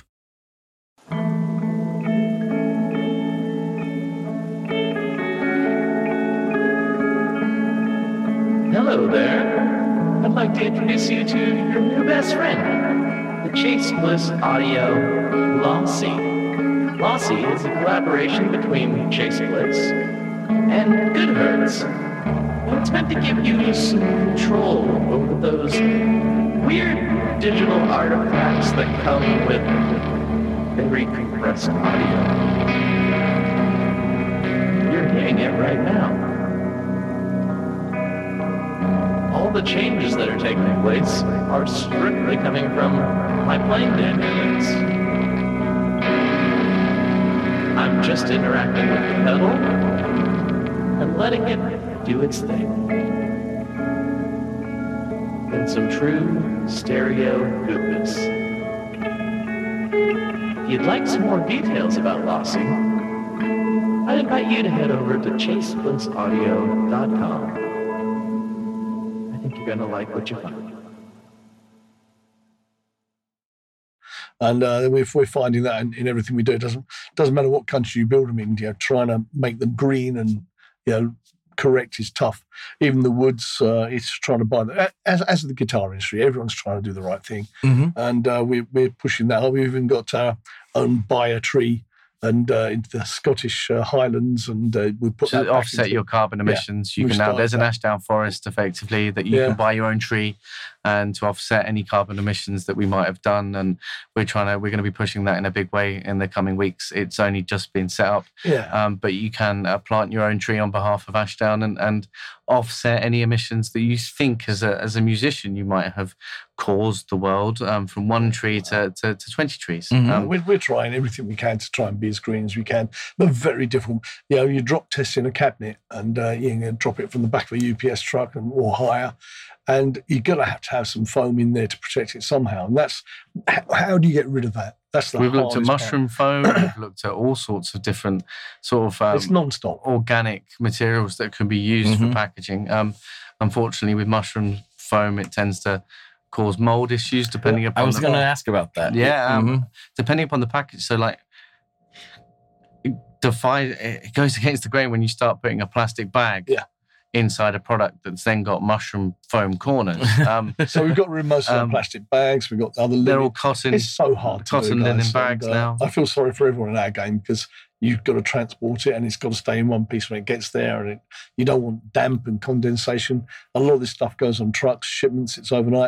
Hello there. I'd like to introduce you to your new best friend, the Chase Bliss Audio Lossy. Lossy is a collaboration between Chase Bliss and Goodhertz. And it's meant to give you some control over those weird digital artifacts that come with very compressed audio. You're hearing it right now. All the changes that are taking place are strictly coming from my playing dynamics. I'm just interacting with the pedal and letting it do its thing. In some true stereo goodness. If you'd like some more details about Lossy, I'd invite you to head over to chase bliss audio dot com. I think you're going to like what you find. And uh, if we're finding that in, in everything we do, it doesn't doesn't matter what country you build them in. You know, trying to make them green and you know correct is tough. Even the woods, uh, it's trying to buy them. As as the guitar industry, everyone's trying to do the right thing, mm-hmm. and uh, we, we're pushing that. We've even got our own buy a tree. And uh, into the Scottish uh, Highlands, and uh, we put to that offset into, your carbon emissions. Yeah, you can now. There's that. an Ashdown forest, effectively, that you yeah. can buy your own tree, and to offset any carbon emissions that we might have done. And we're trying to. We're going to be pushing that in a big way in the coming weeks. It's only just been set up, yeah. Um, but you can uh, plant your own tree on behalf of Ashdown and, and offset any emissions that you think, as a as a musician, you might have caused the world um, from one tree to, to, to twenty trees. Mm-hmm. Um, we're, we're trying everything we can to try and be as green as we can. But very difficult. You know, you drop tests in a cabinet and uh, you can drop it from the back of a U P S truck and or higher, and you're going to have to have some foam in there to protect it somehow. And that's how, how do you get rid of that? That's the We've looked at mushroom part. foam. We've looked at all sorts of different sort of um, it's non-stop organic materials that can be used mm-hmm. for packaging. Um, unfortunately, with mushroom foam, it tends to cause mold issues depending upon. I was the going to ask about that. Yeah, um, mm-hmm. depending upon the package. So, like, it defies. It goes against the grain when you start putting a plastic bag. Yeah. Inside a product that's then got mushroom foam corners. Um, so we've got rid of most of um, our plastic bags. We've got other. They're limit. all cotton. It's so hard. Cotton to do, linen guys. bags and, uh, now. I feel sorry for everyone in our game because you've got to transport it and it's got to stay in one piece when it gets there, and it, you don't want damp and condensation. A lot of this stuff goes on trucks, shipments. It's overnight.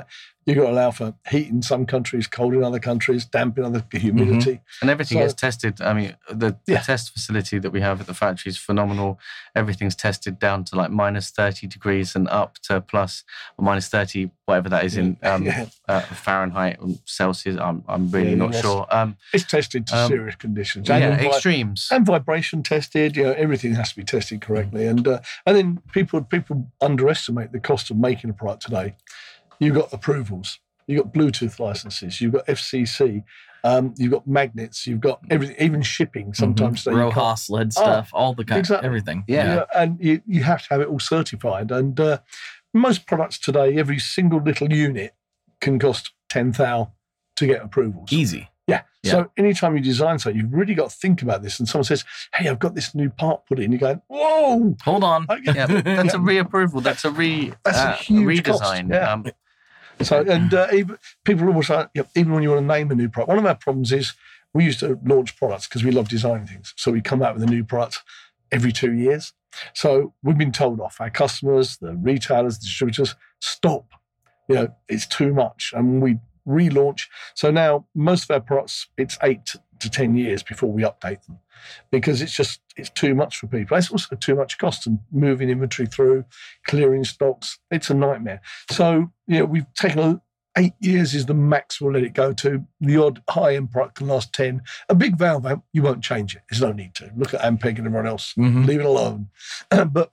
You've got to allow for heat in some countries, cold in other countries, damp in other, humidity. Mm-hmm. And everything So- gets tested. I mean, the, Yeah. the test facility that we have at the factory is phenomenal. Everything's tested down to like minus thirty degrees and up to plus or minus thirty, whatever that is in um, Yeah. uh, Fahrenheit or Celsius. I'm, I'm really Yeah, not yes. sure. Um, It's tested to Um, serious conditions. yeah, And vi- extremes. and vibration tested. You know, everything has to be tested correctly. And uh, and then people people underestimate the cost of making a product today. You've got approvals. You've got Bluetooth licenses. You've got F C C. Um, you've got magnets. You've got everything, even shipping. Sometimes they Rojas, lead stuff, all the kind, exactly. everything. Yeah. You know, and you, you have to have it all certified. And uh, most products today, every single little unit can cost ten thousand to get approvals. Easy. Yeah. Yeah. So anytime you design something, you've really got to think about this. And someone says, "Hey, I've got this new part put in." You're going, "Whoa!" Hold on. I get- Yeah, but that's a Yeah. reapproval. That's a re That's a uh, huge cost, redesign. yeah. Um, So, and uh, even people always say, you know, even when you want to name a new product, one of our problems is we used to launch products because we love designing things. So we come out with a new product every two years. So we've been told off, our customers, the retailers, the distributors, stop. You know, it's too much. And we relaunch. So now most of our products, it's eight to ten years before we update them because it's just, it's too much for people. It's also too much cost and moving inventory through, clearing stocks. It's a nightmare. So, you know, we've taken a, eight years is the max we'll let it go to. The odd high-end product can last ten. A big valve amp, you won't change it. There's no need to. Look at Ampeg and everyone else. Mhm. Leave it alone. But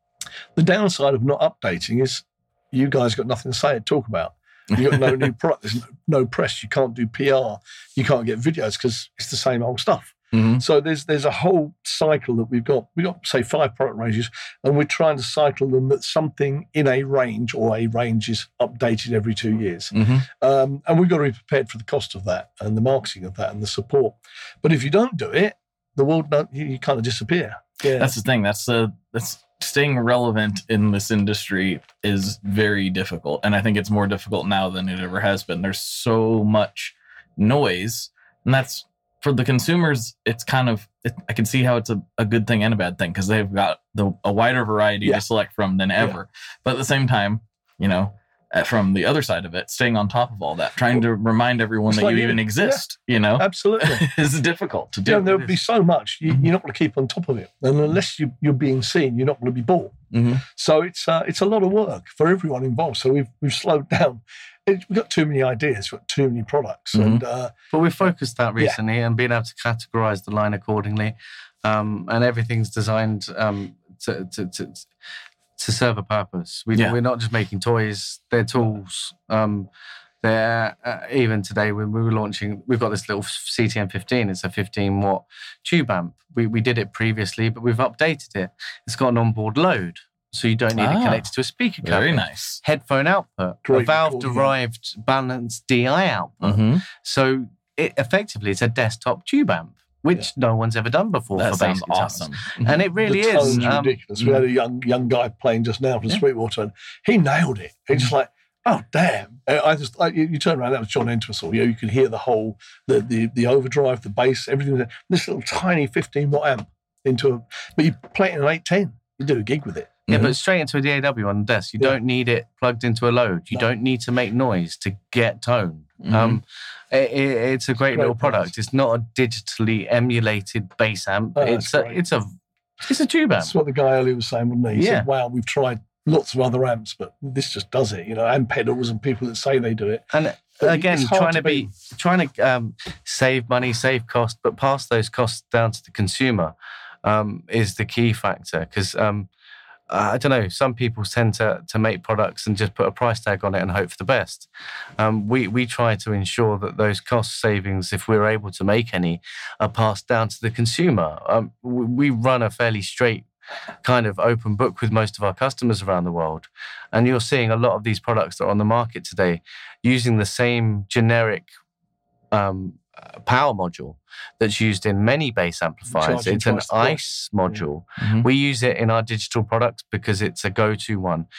the downside of not updating is you guys got nothing to say and talk about. You've got no new product. There's no, no press. You can't do P R. You can't get videos because it's the same old stuff. Mhm. So there's there's a whole cycle that we've got. We've got, say, five product ranges, and we're trying to cycle them that something in a range or a range is updated every two years. Mhm. Um, and we've got to be prepared for the cost of that and the marketing of that and the support. But if you don't do it, the world, don't, you, you kind of disappear. Yeah. That's the thing. That's uh, that's staying relevant in this industry is very difficult, and I think it's more difficult now than it ever has been. There's so much noise, and that's for the consumers. It's kind of it, I can see how it's a, a good thing and a bad thing because they've got the, a wider variety Yeah. to select from than ever. But at the same time, you know, uh, from the other side of it, staying on top of all that, trying to remind everyone It's that like you you. even exist, you know, Absolutely. is difficult to You know, do. there'll be so much. You, you're not going to keep on top of it. And unless you, you're being seen, you're not going to be bought. Mhm. So it's uh, it's a lot of work for everyone involved. So we've we've slowed down. It, we've got too many ideas. We've got too many products. Mhm. And uh, But we've focused that Yeah. recently and being able to categorize the line accordingly. Um, and everything's designed um, to, to, to, to serve a purpose. We, Yeah. We're not just making toys, they're tools. Um, they're, uh, even today, when we were launching, we've got this little C T M fifteen. It's a fifteen watt tube amp. We, we did it previously, but we've updated it. It's got an onboard load, so you don't need Ah, it connected to a speaker Very cabinet. nice. Headphone output, a Great valve-derived balanced D I output. Mhm. So it effectively it's a desktop tube amp, which no one's ever done before That for sounds bass guitars. awesome. And it really the is. tone's Um, ridiculous. We had a young young guy playing just now from Yeah. Sweetwater, and he nailed it. It's just like, oh damn! I I just like you, you turn around. That was John Entwistle. You know, you could hear the whole the the the overdrive, the bass, everything. This little tiny fifteen watt amp into a, but you play it in an eight ten. You do a gig with it. yeah, Mhm. but straight into a D A W on the desk. You Yeah. don't need it plugged into a load. You No. don't need to make noise to get tone. Mhm. Um, it, it- it's a great, Great little product. product. It's not a digitally emulated bass amp. Oh, it's that's a, great. it's a it's a tube amp. That's what the guy earlier was saying, wasn't he? He Yeah. said, wow, we've tried lots of other amps, but this just does it. You know, and pedals and people that say they do it. And But again, it's hard trying to to be, trying to um, save money, save cost, but pass those costs down to the consumer um, is the key factor. Because um, I don't know, some people tend to to make products and just put a price tag on it and hope for the best. Um, we we try to ensure that those cost savings, if we're able to make any, are passed down to the consumer. Um, we, we run a fairly straight kind of open book with most of our customers around the world. And you're seeing a lot of these products that are on the market today using the same generic um, power module that's used in many bass amplifiers. Charging It's an twice the price. ICE module. Mhm. We use it in our digital products because it's a go-to one.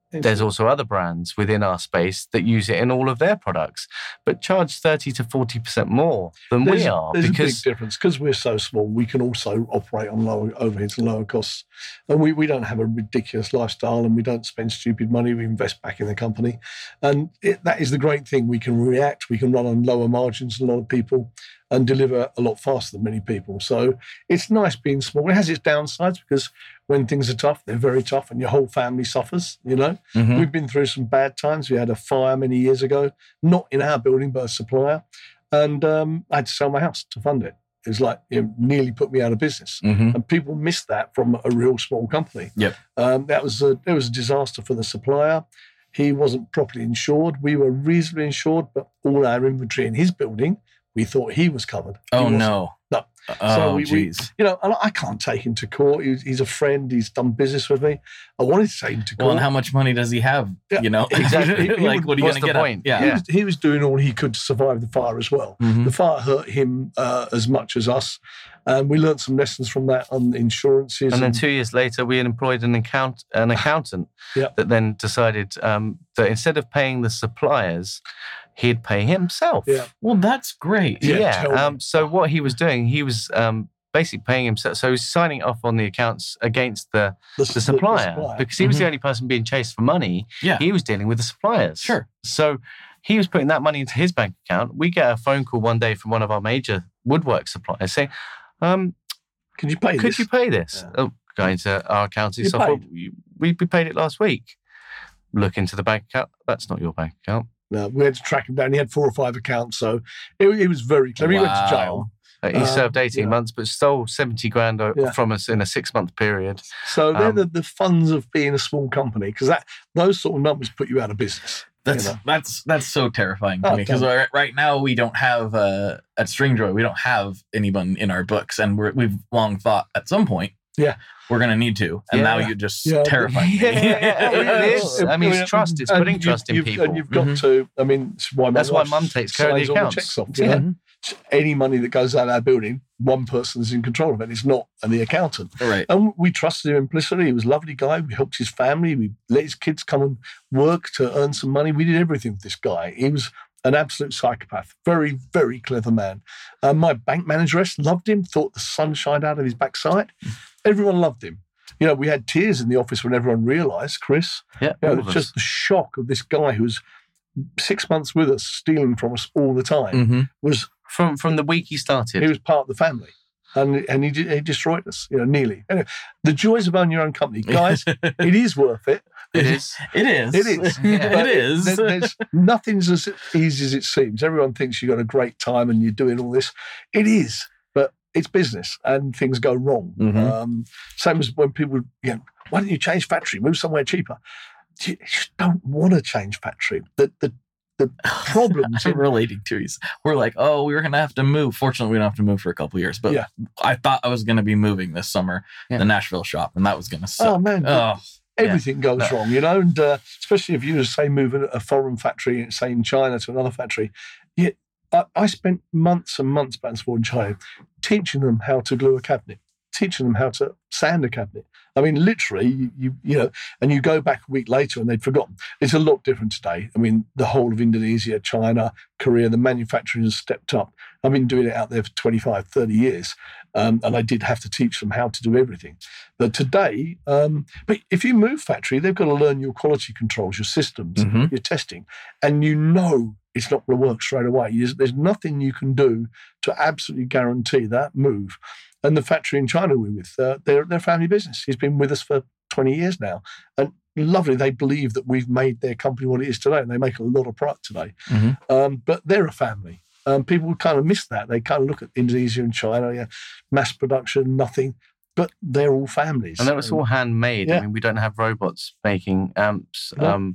There's also other brands within our space that use it in all of their products, but charge thirty to forty percent more than there's, we are. There's because a big difference. Because we're so small, we can also operate on lower overheads and lower costs. And we, we don't have a ridiculous lifestyle, and we don't spend stupid money. We invest back in the company. And it, that is the great thing. We can react. We can run on lower margins than a lot of people and deliver a lot faster than many people. So it's nice being small. It has its downsides because when things are tough, they're very tough, and your whole family suffers, you know. Mhm. We've been through some bad times. We had a fire many years ago, not in our building, but a supplier. And um, I had to sell my house to fund it. It was like, it nearly put me out of business. Mhm. And people miss that from a real small company. Yep. Um, that was a, it was a disaster for the supplier. He wasn't properly insured. We were reasonably insured, but all our inventory in his building, we thought he was covered. He Oh, wasn't. no. No. Oh, So we- we- jeez. You know, and I can't take him to court. He's, he's a friend. He's done business with me. I wanted to take him to court. Well, and how much money does he have? Yeah, You know, exactly. He- he like, would- what are you what's going to the get? at- point? Yeah. He was, he was doing all he could to survive the fire as well. Mhm. The fire hurt him uh, as much as us. And we learned some lessons from that on insurances. And then two years later, we employed an account an accountant Yeah. that then decided um, that instead of paying the suppliers, he'd pay himself. Yeah. Well, that's great. Yeah, Yeah. tell me. um, so what he was doing, he was um, basically paying himself. So he was signing off on the accounts against the, the, the supplier supplier. because he was Mhm. the only person being chased for money. Yeah. He was dealing with the suppliers. Sure. So he was putting that money into his bank account. We get a phone call one day from one of our major woodwork suppliers saying, um, Can you pay could this? you pay this? Yeah. Oh, going to our accounting You software. paid? We, we paid it last week. Look into the bank account. That's not your bank account. No, we had to track him down. He had four or five accounts, so it, he was very clever. He went to jail. Uh, he Um, served eighteen yeah. months, but stole seventy grand o- Yeah. from us in a six month period. So they're Um, the, the funds of being a small company, because that those sort of numbers put you out of business. That's You know? that's that's so terrifying to Oh, me because totally. right, right now we don't have uh, at Stringjoy we don't have anyone in our books, and we're, we've long thought at some point Yeah. we're going to need to, and Yeah. now you just Yeah. terrify me. Yeah, it is. I mean, it's trust. It's And putting you've- trust in you've- people. And you've got Mhm. to, I mean, it's why my That's why wife Mum takes care of the signs all accounts. checks off, you Yeah. know? Any money that goes out of our building, one person's in control of it. It's not the accountant. Right. And we trusted him implicitly. He was a lovely guy. We helped his family. We let his kids come and work to earn some money. We did everything with this guy. He was an absolute psychopath. Very, very clever man. Uh, my bank manageress loved him, thought the sun shined out of his backside. Everyone loved him. You know, we had tears in the office when everyone realised, Chris, Yeah, you know, all of us. just the shock of this guy who was six months with us, stealing from us all the time, hmm was from from the week he started. he was part of the family. And, and he, he destroyed us, you know, nearly. Anyway, the joys of owning your own company. Guys, it is worth it. It is. It is. It is. Yeah. But It is. there- there's nothing's as easy as it seems. Everyone thinks you've got a great time and you're doing all this. It is, but it's business and things go wrong. Mhm. Um, same as when people, you know, why don't you change factory, move somewhere cheaper? You just don't want to change factory. The the the problems. I'm relating to is we're like, oh, we were gonna have to move. Fortunately, we don't have to move for a couple of years. But Yeah. I thought I was gonna be moving this summer, Yeah. the Nashville shop, and that was gonna oh suck. man, Oh, everything goes No. wrong, you know, and uh, especially if you say move a a foreign factory, say in China to another factory. Yeah, I, I spent months and months back and forth in China teaching them how to glue a cabinet, teaching them how to sand a cabinet. I mean, literally, you, you you know, and you go back a week later and they'd forgotten. It's a lot different today. I mean, the whole of Indonesia, China, Korea, the manufacturing has stepped up. I've been doing it out there for twenty-five, thirty years, um, and I did have to teach them how to do everything. But today, um, but if you move factory, they've got to learn your quality controls, your systems, Mhm. your testing, and you know it's not going to work straight away. There's, there's nothing you can do to absolutely guarantee that move. And the factory in China we're with, uh, they're, they're family business. He's been with us for twenty years now. And lovely, they believe that we've made their company what it is today, and they make a lot of product today. Mhm. Um, but they're a family. Um, people kind of miss that. They kind of look at Indonesia and China, yeah, mass production, nothing. But they're all families. And that was all handmade. Yeah. I mean, we don't have robots making amps. No. Um,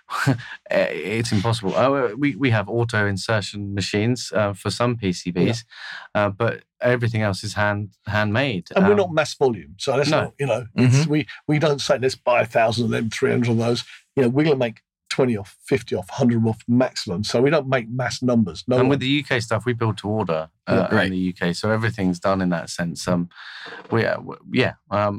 it's impossible. Oh, we, we have auto insertion machines uh, for some P C Bs, uh, but everything else is hand handmade. And we're Um, not mass volume. So that's no. not, you know, it's, Mhm. we, we don't say, let's buy a thousand of them, three hundred of those. You know, we're going to make twenty off, fifty off, one hundred off maximum. So we don't make mass numbers. No and one. with the U K stuff, we build to order uh, Yeah, right. in the U K, so everything's done in that sense. Um, we, uh, w- yeah, um,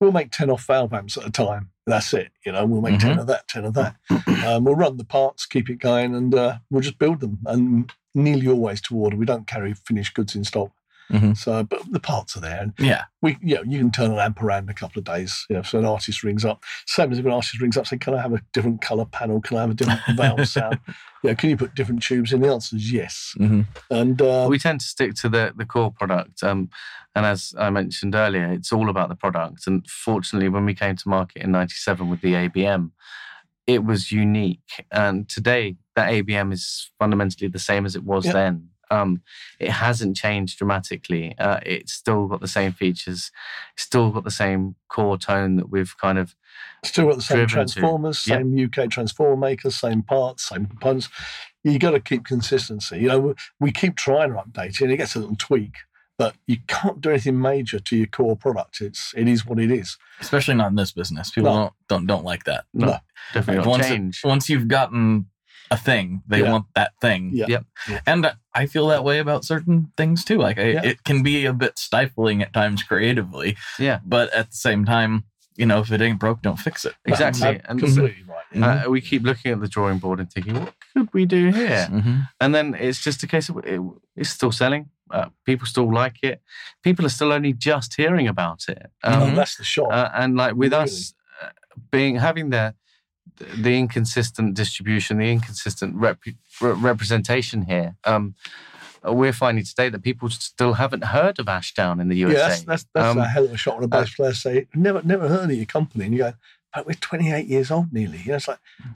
we'll make ten off valve amps at a time. That's it. You know, we'll make Mm-hmm. ten of that, ten of that. Um, we'll run the parts, keep it going, and uh, we'll just build them. And nearly always to order. We don't carry finished goods in stock. Mhm. So, but the parts are there. And Yeah. we, you know, you can turn an amp around in a couple of days. You know, so an artist rings up. Same as if an artist rings up, say, "Can I have a different color panel? Can I have a different valve sound? Yeah, can you put different tubes in?" The answer is yes. Mhm. And uh, We tend to stick to the, the core product. Um, and as I mentioned earlier, it's all about the product. And fortunately, when we came to market in ninety-seven with the A B M, it was unique. And today, that A B M is fundamentally the same as it was Yep. then. Um, it hasn't changed dramatically. Uh, it's still got the same features, still got the same core tone that we've kind of still got the same driven to. transformers, Yep. same U K transformer makers, same parts, same components. You got to keep consistency. You know, we, we keep trying to update it, and it gets a little tweak, but you can't do anything major to your core product. It's it is what it is. Especially not in this business. People No. don't, don't don't like that. no, No. definitely not once, it- change. once you've gotten a thing, they Yeah. want that thing. Yeah. Yep. And I feel that way about certain things too. Like I, Yeah. it can be a bit stifling at times creatively, Yeah, but at the same time, you know, if it ain't broke, don't fix it. exactly. No, And completely right. Yeah. uh, we keep looking at the drawing board and thinking, what could we do here? Mm-hmm. And then it's just a case of it, it's still selling. Uh, people still like it. People are still only just hearing about it. Um, And that's the shot. uh, and like with Really? us uh, being having the the inconsistent distribution, the inconsistent rep, re- representation here, um, we're finding today that people still haven't heard of Ashdown in the U S A. yeah, that's that's, that's Um, a hell of a shot when a bass player say, "Never, never heard of your company," and you go, "But we're twenty-eight years old nearly." You know, it's like,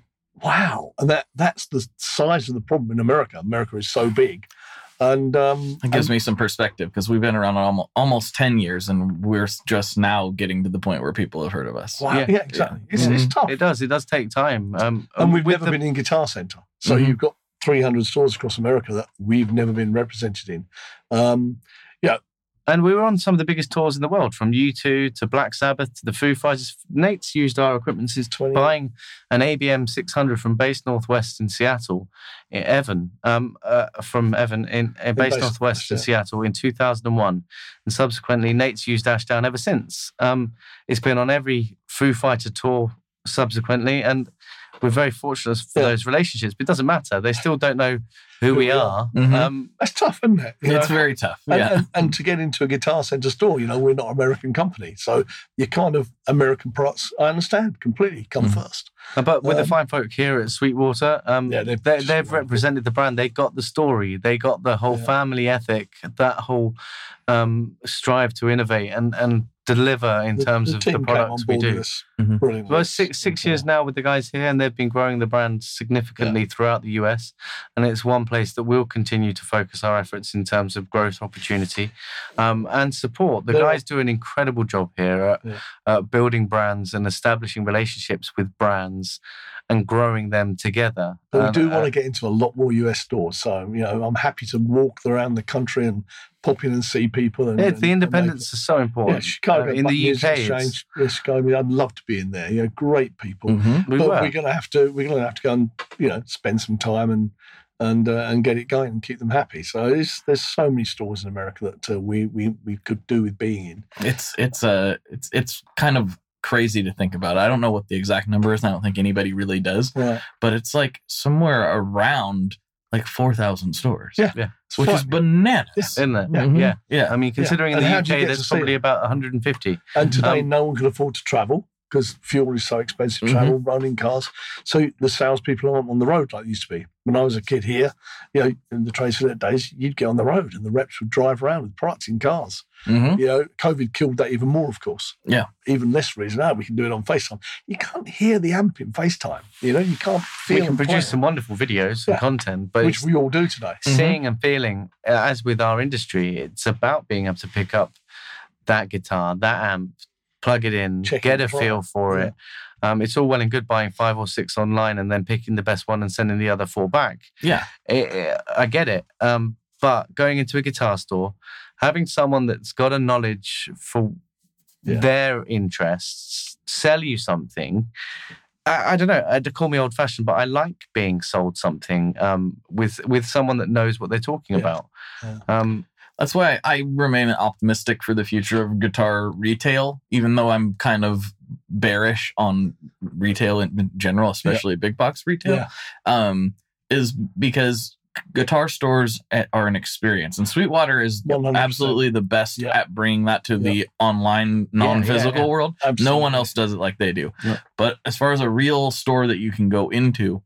wow, and that that's the size of the problem in America. America is so big, and um, It gives and- me some perspective because we've been around almost, almost ten years and we're just now getting to the point where people have heard of us. wow, yeah, Yeah. exactly. It's, it's Mhm. tough. It does. It does take time. Um, And we've with never the- been in Guitar Center. So Mhm. you've got three hundred stores across America that we've never been represented in. Um, And we were on some of the biggest tours in the world, from U two to Black Sabbath to the Foo Fighters. Nate's used our equipment since twenty buying an A B M six hundred from Base Northwest in Seattle, in Evan, um, uh, from Evan in, in Base Base Northwest in Northwest, Seattle in two thousand one. And subsequently, Nate's used Ashdown ever since. Um, it's been on every Foo Fighter tour subsequently, and we're very fortunate for Yeah. those relationships. But it doesn't matter. They still don't know who, Who we we are. Mhm. Um, That's tough, isn't it? You It's know? very tough. And, Yeah. and, and to get into a Guitar Center store, you know, we're not an American company. So you kind of American products, I understand completely, come Mhm. first. But with Um, the fine folk here at Sweetwater, um, Yeah, they, they've- they've represented the brand. They got the story. They got the whole Yeah. family ethic, that whole um, strive to innovate and, and deliver in The- terms the of the team came on products we board with do. us Mhm. brilliantly. Well, six six years now with the guys here, and they've been growing the brand significantly throughout the U S. And it's one place that we'll continue to focus our efforts in terms of growth opportunity um, and support. The There are- guys do an incredible job here at, Yeah. at building brands and establishing relationships with brands and growing them together. But we And, do uh, want to get into a lot more U S stores. So, you know, I'm happy to walk around the country and pop in and see people. And, yeah, and- the and independence is so make- important. Yeah, Chicago Uh, in the Button U Music K, it's, Exchange, yeah, Chicago, I mean, I'd love to be in there. You know, great people. Mhm. we but were. we're going to have to we're going to have to go and you know spend some time and and uh, and get it going and keep them happy. So there's there's so many stores in America that uh, we we we could do with being in. It's it's uh it's it's kind of crazy to think about. I don't know what the exact number is. And I don't think anybody really does. Right. But it's like somewhere around like four thousand stores. Yeah. Yeah. Which is Fine. bananas. Isn't it? Yeah. Mhm. Yeah. Yeah. I mean, considering And in the how do you U K, get there's to see probably it? about one hundred fifty. And today, Um, no one can afford to travel because fuel is so expensive to Mhm. travel, running cars. So the salespeople aren't on the road like they used to be. When I was a kid here, you know, in the trade select days, you'd get on the road and the reps would drive around with products in cars. Mhm. You know, COVID killed that even more, of course. Yeah. Even less reason now we can do it on FaceTime. You can't hear the amp in FaceTime. You know, you can't feel We can and play produce it, some wonderful videos Yeah. and content, but which it's we all do today. seeing and feeling, uh, as with our industry, it's about being able to pick up that guitar, that amp, plug it in, Check get it a out. feel for Yeah. it. Um, it's all well and good buying five or six online and then picking the best one and sending the other four back. Yeah. It, it, I get it. Um, but going into a guitar store, having someone that's got a knowledge for Yeah. their interests, sell you something. I, I don't know. Uh, to call me old-fashioned, but I like being sold something um, with with someone that knows what they're talking Yeah. about. Yeah. Um, That's why I remain optimistic for the future of guitar retail, even though I'm kind of bearish on retail in general, especially yeah. big box retail, yeah. um, is because guitar stores are an experience. And Sweetwater is one hundred percent absolutely the best yeah. at bringing that to yeah. the online, non-physical yeah, yeah, yeah. world. Absolutely. No one else does it like they do. Yeah. But as far as a real store that you can go into,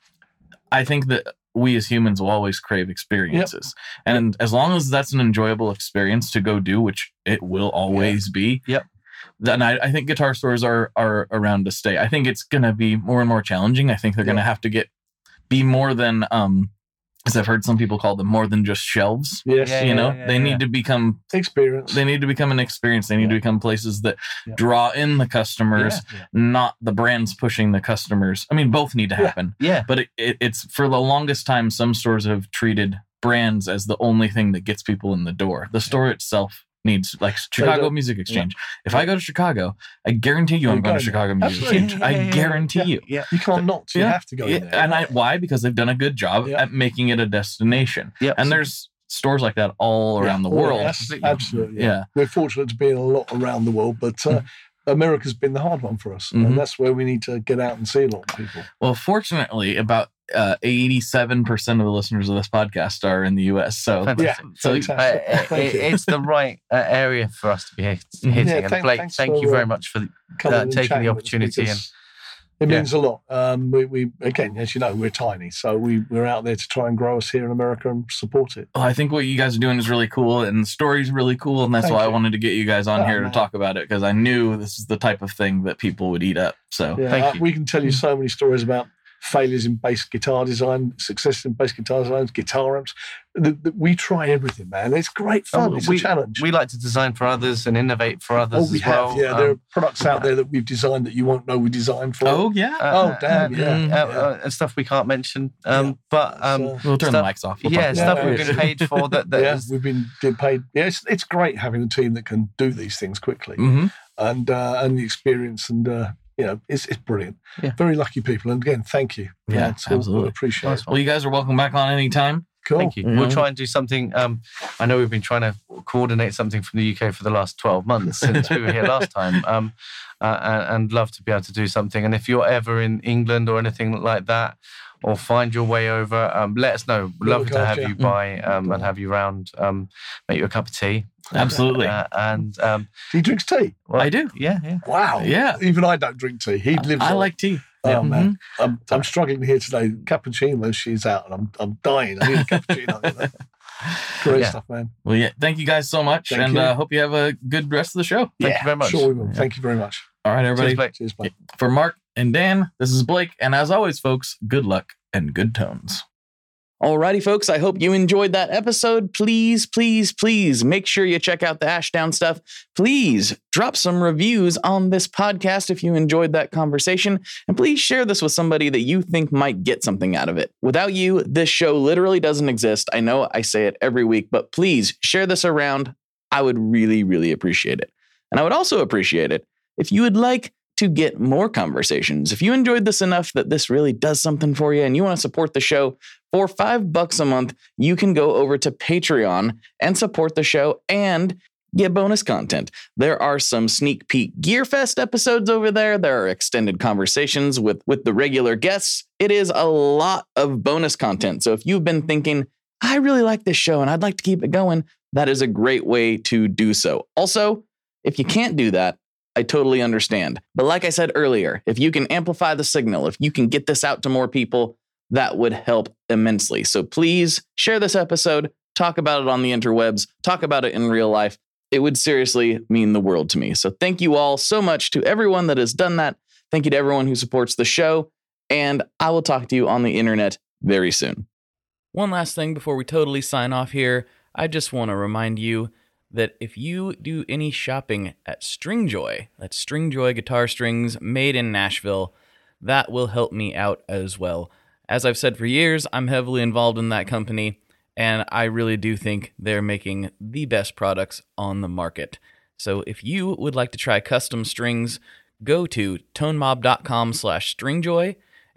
I think that we as humans will always crave experiences. Yep. And as long as that's an enjoyable experience to go do, which it will always yeah. be, yep. then I, I think guitar stores are are around to stay. I think it's going to be more and more challenging. I think they're yep. going to have to get be more than, um, as I've heard some people call them, more than just shelves. Yes. Yeah, you know, yeah, yeah, they yeah. need to become experience. They need to become an experience. They need yeah. to become places that yeah. draw in the customers, yeah. Yeah. not the brands pushing the customers. I mean, both need to happen. Yeah. yeah. But it, it, it's for the longest time, some stores have treated brands as the only thing that gets people in the door. The store yeah. itself needs, like Chicago Music Exchange. Yeah. If I go to Chicago, I guarantee you, you I'm going to Chicago Music Absolutely. Exchange. Yeah, yeah, yeah, I guarantee yeah, you. Yeah. You can't not. You yeah. have to go yeah. there. And I, why? Because they've done a good job yeah. at making it a destination. Yeah. And there's stores like that all around yeah. the world. Yes, absolutely. Yeah. yeah. We're fortunate to be in a lot around the world, but uh, America's been the hard one for us. Mm-hmm. And that's where we need to get out and see a lot of people. Well, fortunately, about uh, eighty-seven percent of the listeners of this podcast are in the U S. So, yeah, so uh, it, it's the right uh, area for us to be hit, hitting. Yeah, and thank, Blake, thank for, you very much for uh, taking the opportunity. And it means yeah. a lot. Um, we, we again, as you know, we're tiny, so we, we're out there to try and grow us here in America and support it. Well, I think what you guys are doing is really cool, and the story's really cool, and that's Thank why you. I wanted to get you guys on oh, here man. to talk about it, because I knew this is the type of thing that people would eat up. So yeah, thank uh, you. We can tell you so many stories about failures in bass guitar design, success in bass guitar designs, guitar amps. The, the, we try everything, man. It's great fun. Oh, it's we, a challenge. We like to design for others and innovate for others Oh, we as have, well. yeah. Um, there are products out there that we've designed that you won't know we designed for. Oh, yeah. Uh, oh, damn, uh, yeah. uh, yeah. uh, and stuff we can't mention. Um, Yeah. But um, So- We'll turn stuff, the mics off. We'll yeah, talk stuff about we've it. been paid for. That, that yeah, is, we've been been paid. Yeah, it's, it's great having a team that can do these things quickly, Mhm. and uh, and the experience, and uh, you know, it's it's brilliant. Yeah. Very lucky people, and again, thank you. Yeah, It's all- absolutely. we appreciate it. Well, you guys are welcome back on anytime. Cool. Thank you. Mhm. We'll try and do something. Um, I know we've been trying to coordinate something from the U K for the last twelve months since we were here last time, um, uh, and, and love to be able to do something. And if you're ever in England or anything like that, or find your way over, um, let us know. We'd love to have you by um, and have you round, um, make you a cup of tea. Absolutely. Uh, and um, He drinks tea. well, I do. Yeah, yeah. Wow. Yeah. Even I don't drink tea. He lives. I on like it. tea. Oh Yeah. man, I'm I'm struggling here today. Cappuccino, she's out, and I'm I'm dying. I need a cappuccino. You know? Great Yeah. stuff, man. Well, yeah. Thank you guys so much, Thank and you. uh, hope you have a good rest of the show. Thank yeah, you very much. Sure, we will. Yeah. Thank you very much. All right, everybody. Cheers, Blake. Cheers, bye. For Mark and Dan, this is Blake, and as always, folks, good luck and good tones. Alrighty, folks, I hope you enjoyed that episode. Please, please, please make sure you check out the Ashdown stuff. Please drop some reviews on this podcast if you enjoyed that conversation. And please share this with somebody that you think might get something out of it. Without you, this show literally doesn't exist. I know I say it every week, but please share this around. I would really, really appreciate it. And I would also appreciate it if you would like to get more conversations. If you enjoyed this enough that this really does something for you and you want to support the show, for five bucks a month, you can go over to Patreon and support the show and get bonus content. There are some sneak peek GearFest episodes over there. There are extended conversations with, with the regular guests. It is a lot of bonus content. So if you've been thinking, I really like this show and I'd like to keep it going, that is a great way to do so. Also, if you can't do that, I totally understand. But like I said earlier, if you can amplify the signal, if you can get this out to more people, that would help immensely. So please share this episode, talk about it on the interwebs, talk about it in real life. It would seriously mean the world to me. So thank you all so much to everyone that has done that. Thank you to everyone who supports the show. And I will talk to you on the internet very soon. One last thing before we totally sign off here. I just want to remind you that if you do any shopping at Stringjoy, that's Stringjoy guitar strings made in Nashville, that will help me out as well. As I've said for years, I'm heavily involved in that company, and I really do think they're making the best products on the market. So if you would like to try custom strings, go to tonemob.com slash stringjoy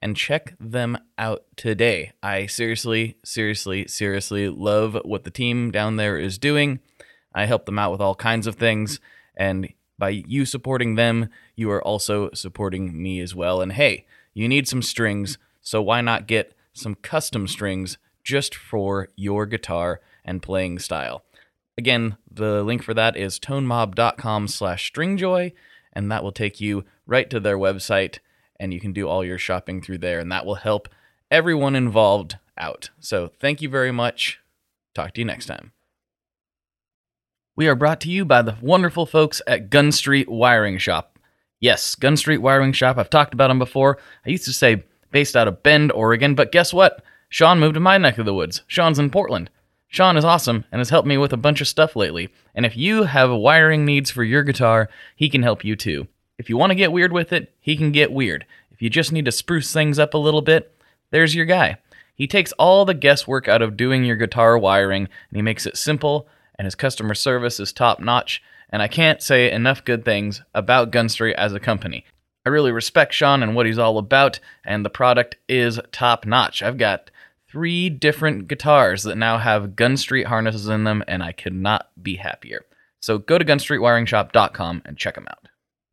and check them out today. I seriously, seriously, seriously love what the team down there is doing. I help them out with all kinds of things, and by you supporting them, you are also supporting me as well. And hey, you need some strings, so why not get some custom strings just for your guitar and playing style? Again, the link for that is tonemob.com slash stringjoy, and that will take you right to their website, and you can do all your shopping through there, and that will help everyone involved out. So thank you very much. Talk to you next time. We are brought to you by the wonderful folks at Gun Street Wiring Shop. Yes, Gun Street Wiring Shop. I've talked about them before. I used to say based out of Bend, Oregon, but guess what? Sean moved to my neck of the woods. Sean's in Portland. Sean is awesome and has helped me with a bunch of stuff lately. And if you have wiring needs for your guitar, he can help you too. If you want to get weird with it, he can get weird. If you just need to spruce things up a little bit, there's your guy. He takes all the guesswork out of doing your guitar wiring, and he makes it simple, and his customer service is top-notch, and I can't say enough good things about Gun Street as a company. I really respect Sean and what he's all about, and the product is top-notch. I've got three different guitars that now have Gun Street harnesses in them, and I could not be happier. So go to gun street wiring shop dot com and check them out.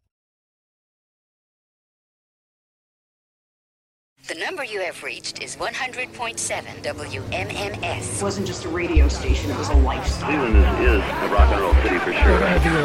The number you have reached is one hundred point seven W M M S. It wasn't just a radio station, it was a lifestyle. Cleveland is, is a rock and roll city for sure.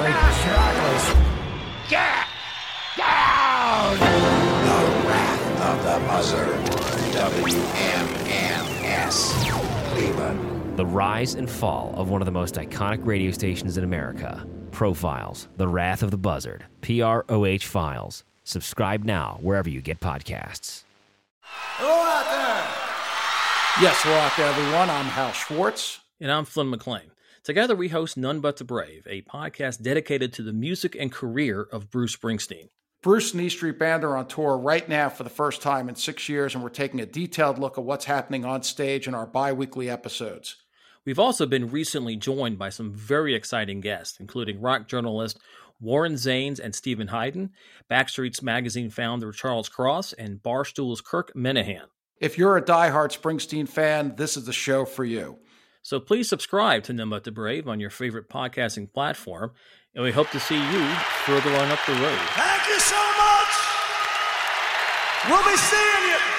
Get down! The Wrath of the Buzzard. W M M S. Cleveland. The rise and fall of one of the most iconic radio stations in America. Profiles. The Wrath of the Buzzard. P R O H Files. Subscribe now wherever you get podcasts. Hello out there! Yes, hello out there, everyone. I'm Hal Schwartz. And I'm Flynn McLean. Together we host None But the Brave, a podcast dedicated to the music and career of Bruce Springsteen. Bruce and E Street Band are on tour right now for the first time in six years, and we're taking a detailed look at what's happening on stage in our bi-weekly episodes. We've also been recently joined by some very exciting guests, including rock journalist Warren Zanes and Stephen Hayden, Backstreet's Magazine founder Charles Cross, and Barstool's Kirk Minahan. If you're a diehard Springsteen fan, this is the show for you. So please subscribe to None But the Brave on your favorite podcasting platform, and we hope to see you further on up the road. Thank you so much! We'll be seeing you!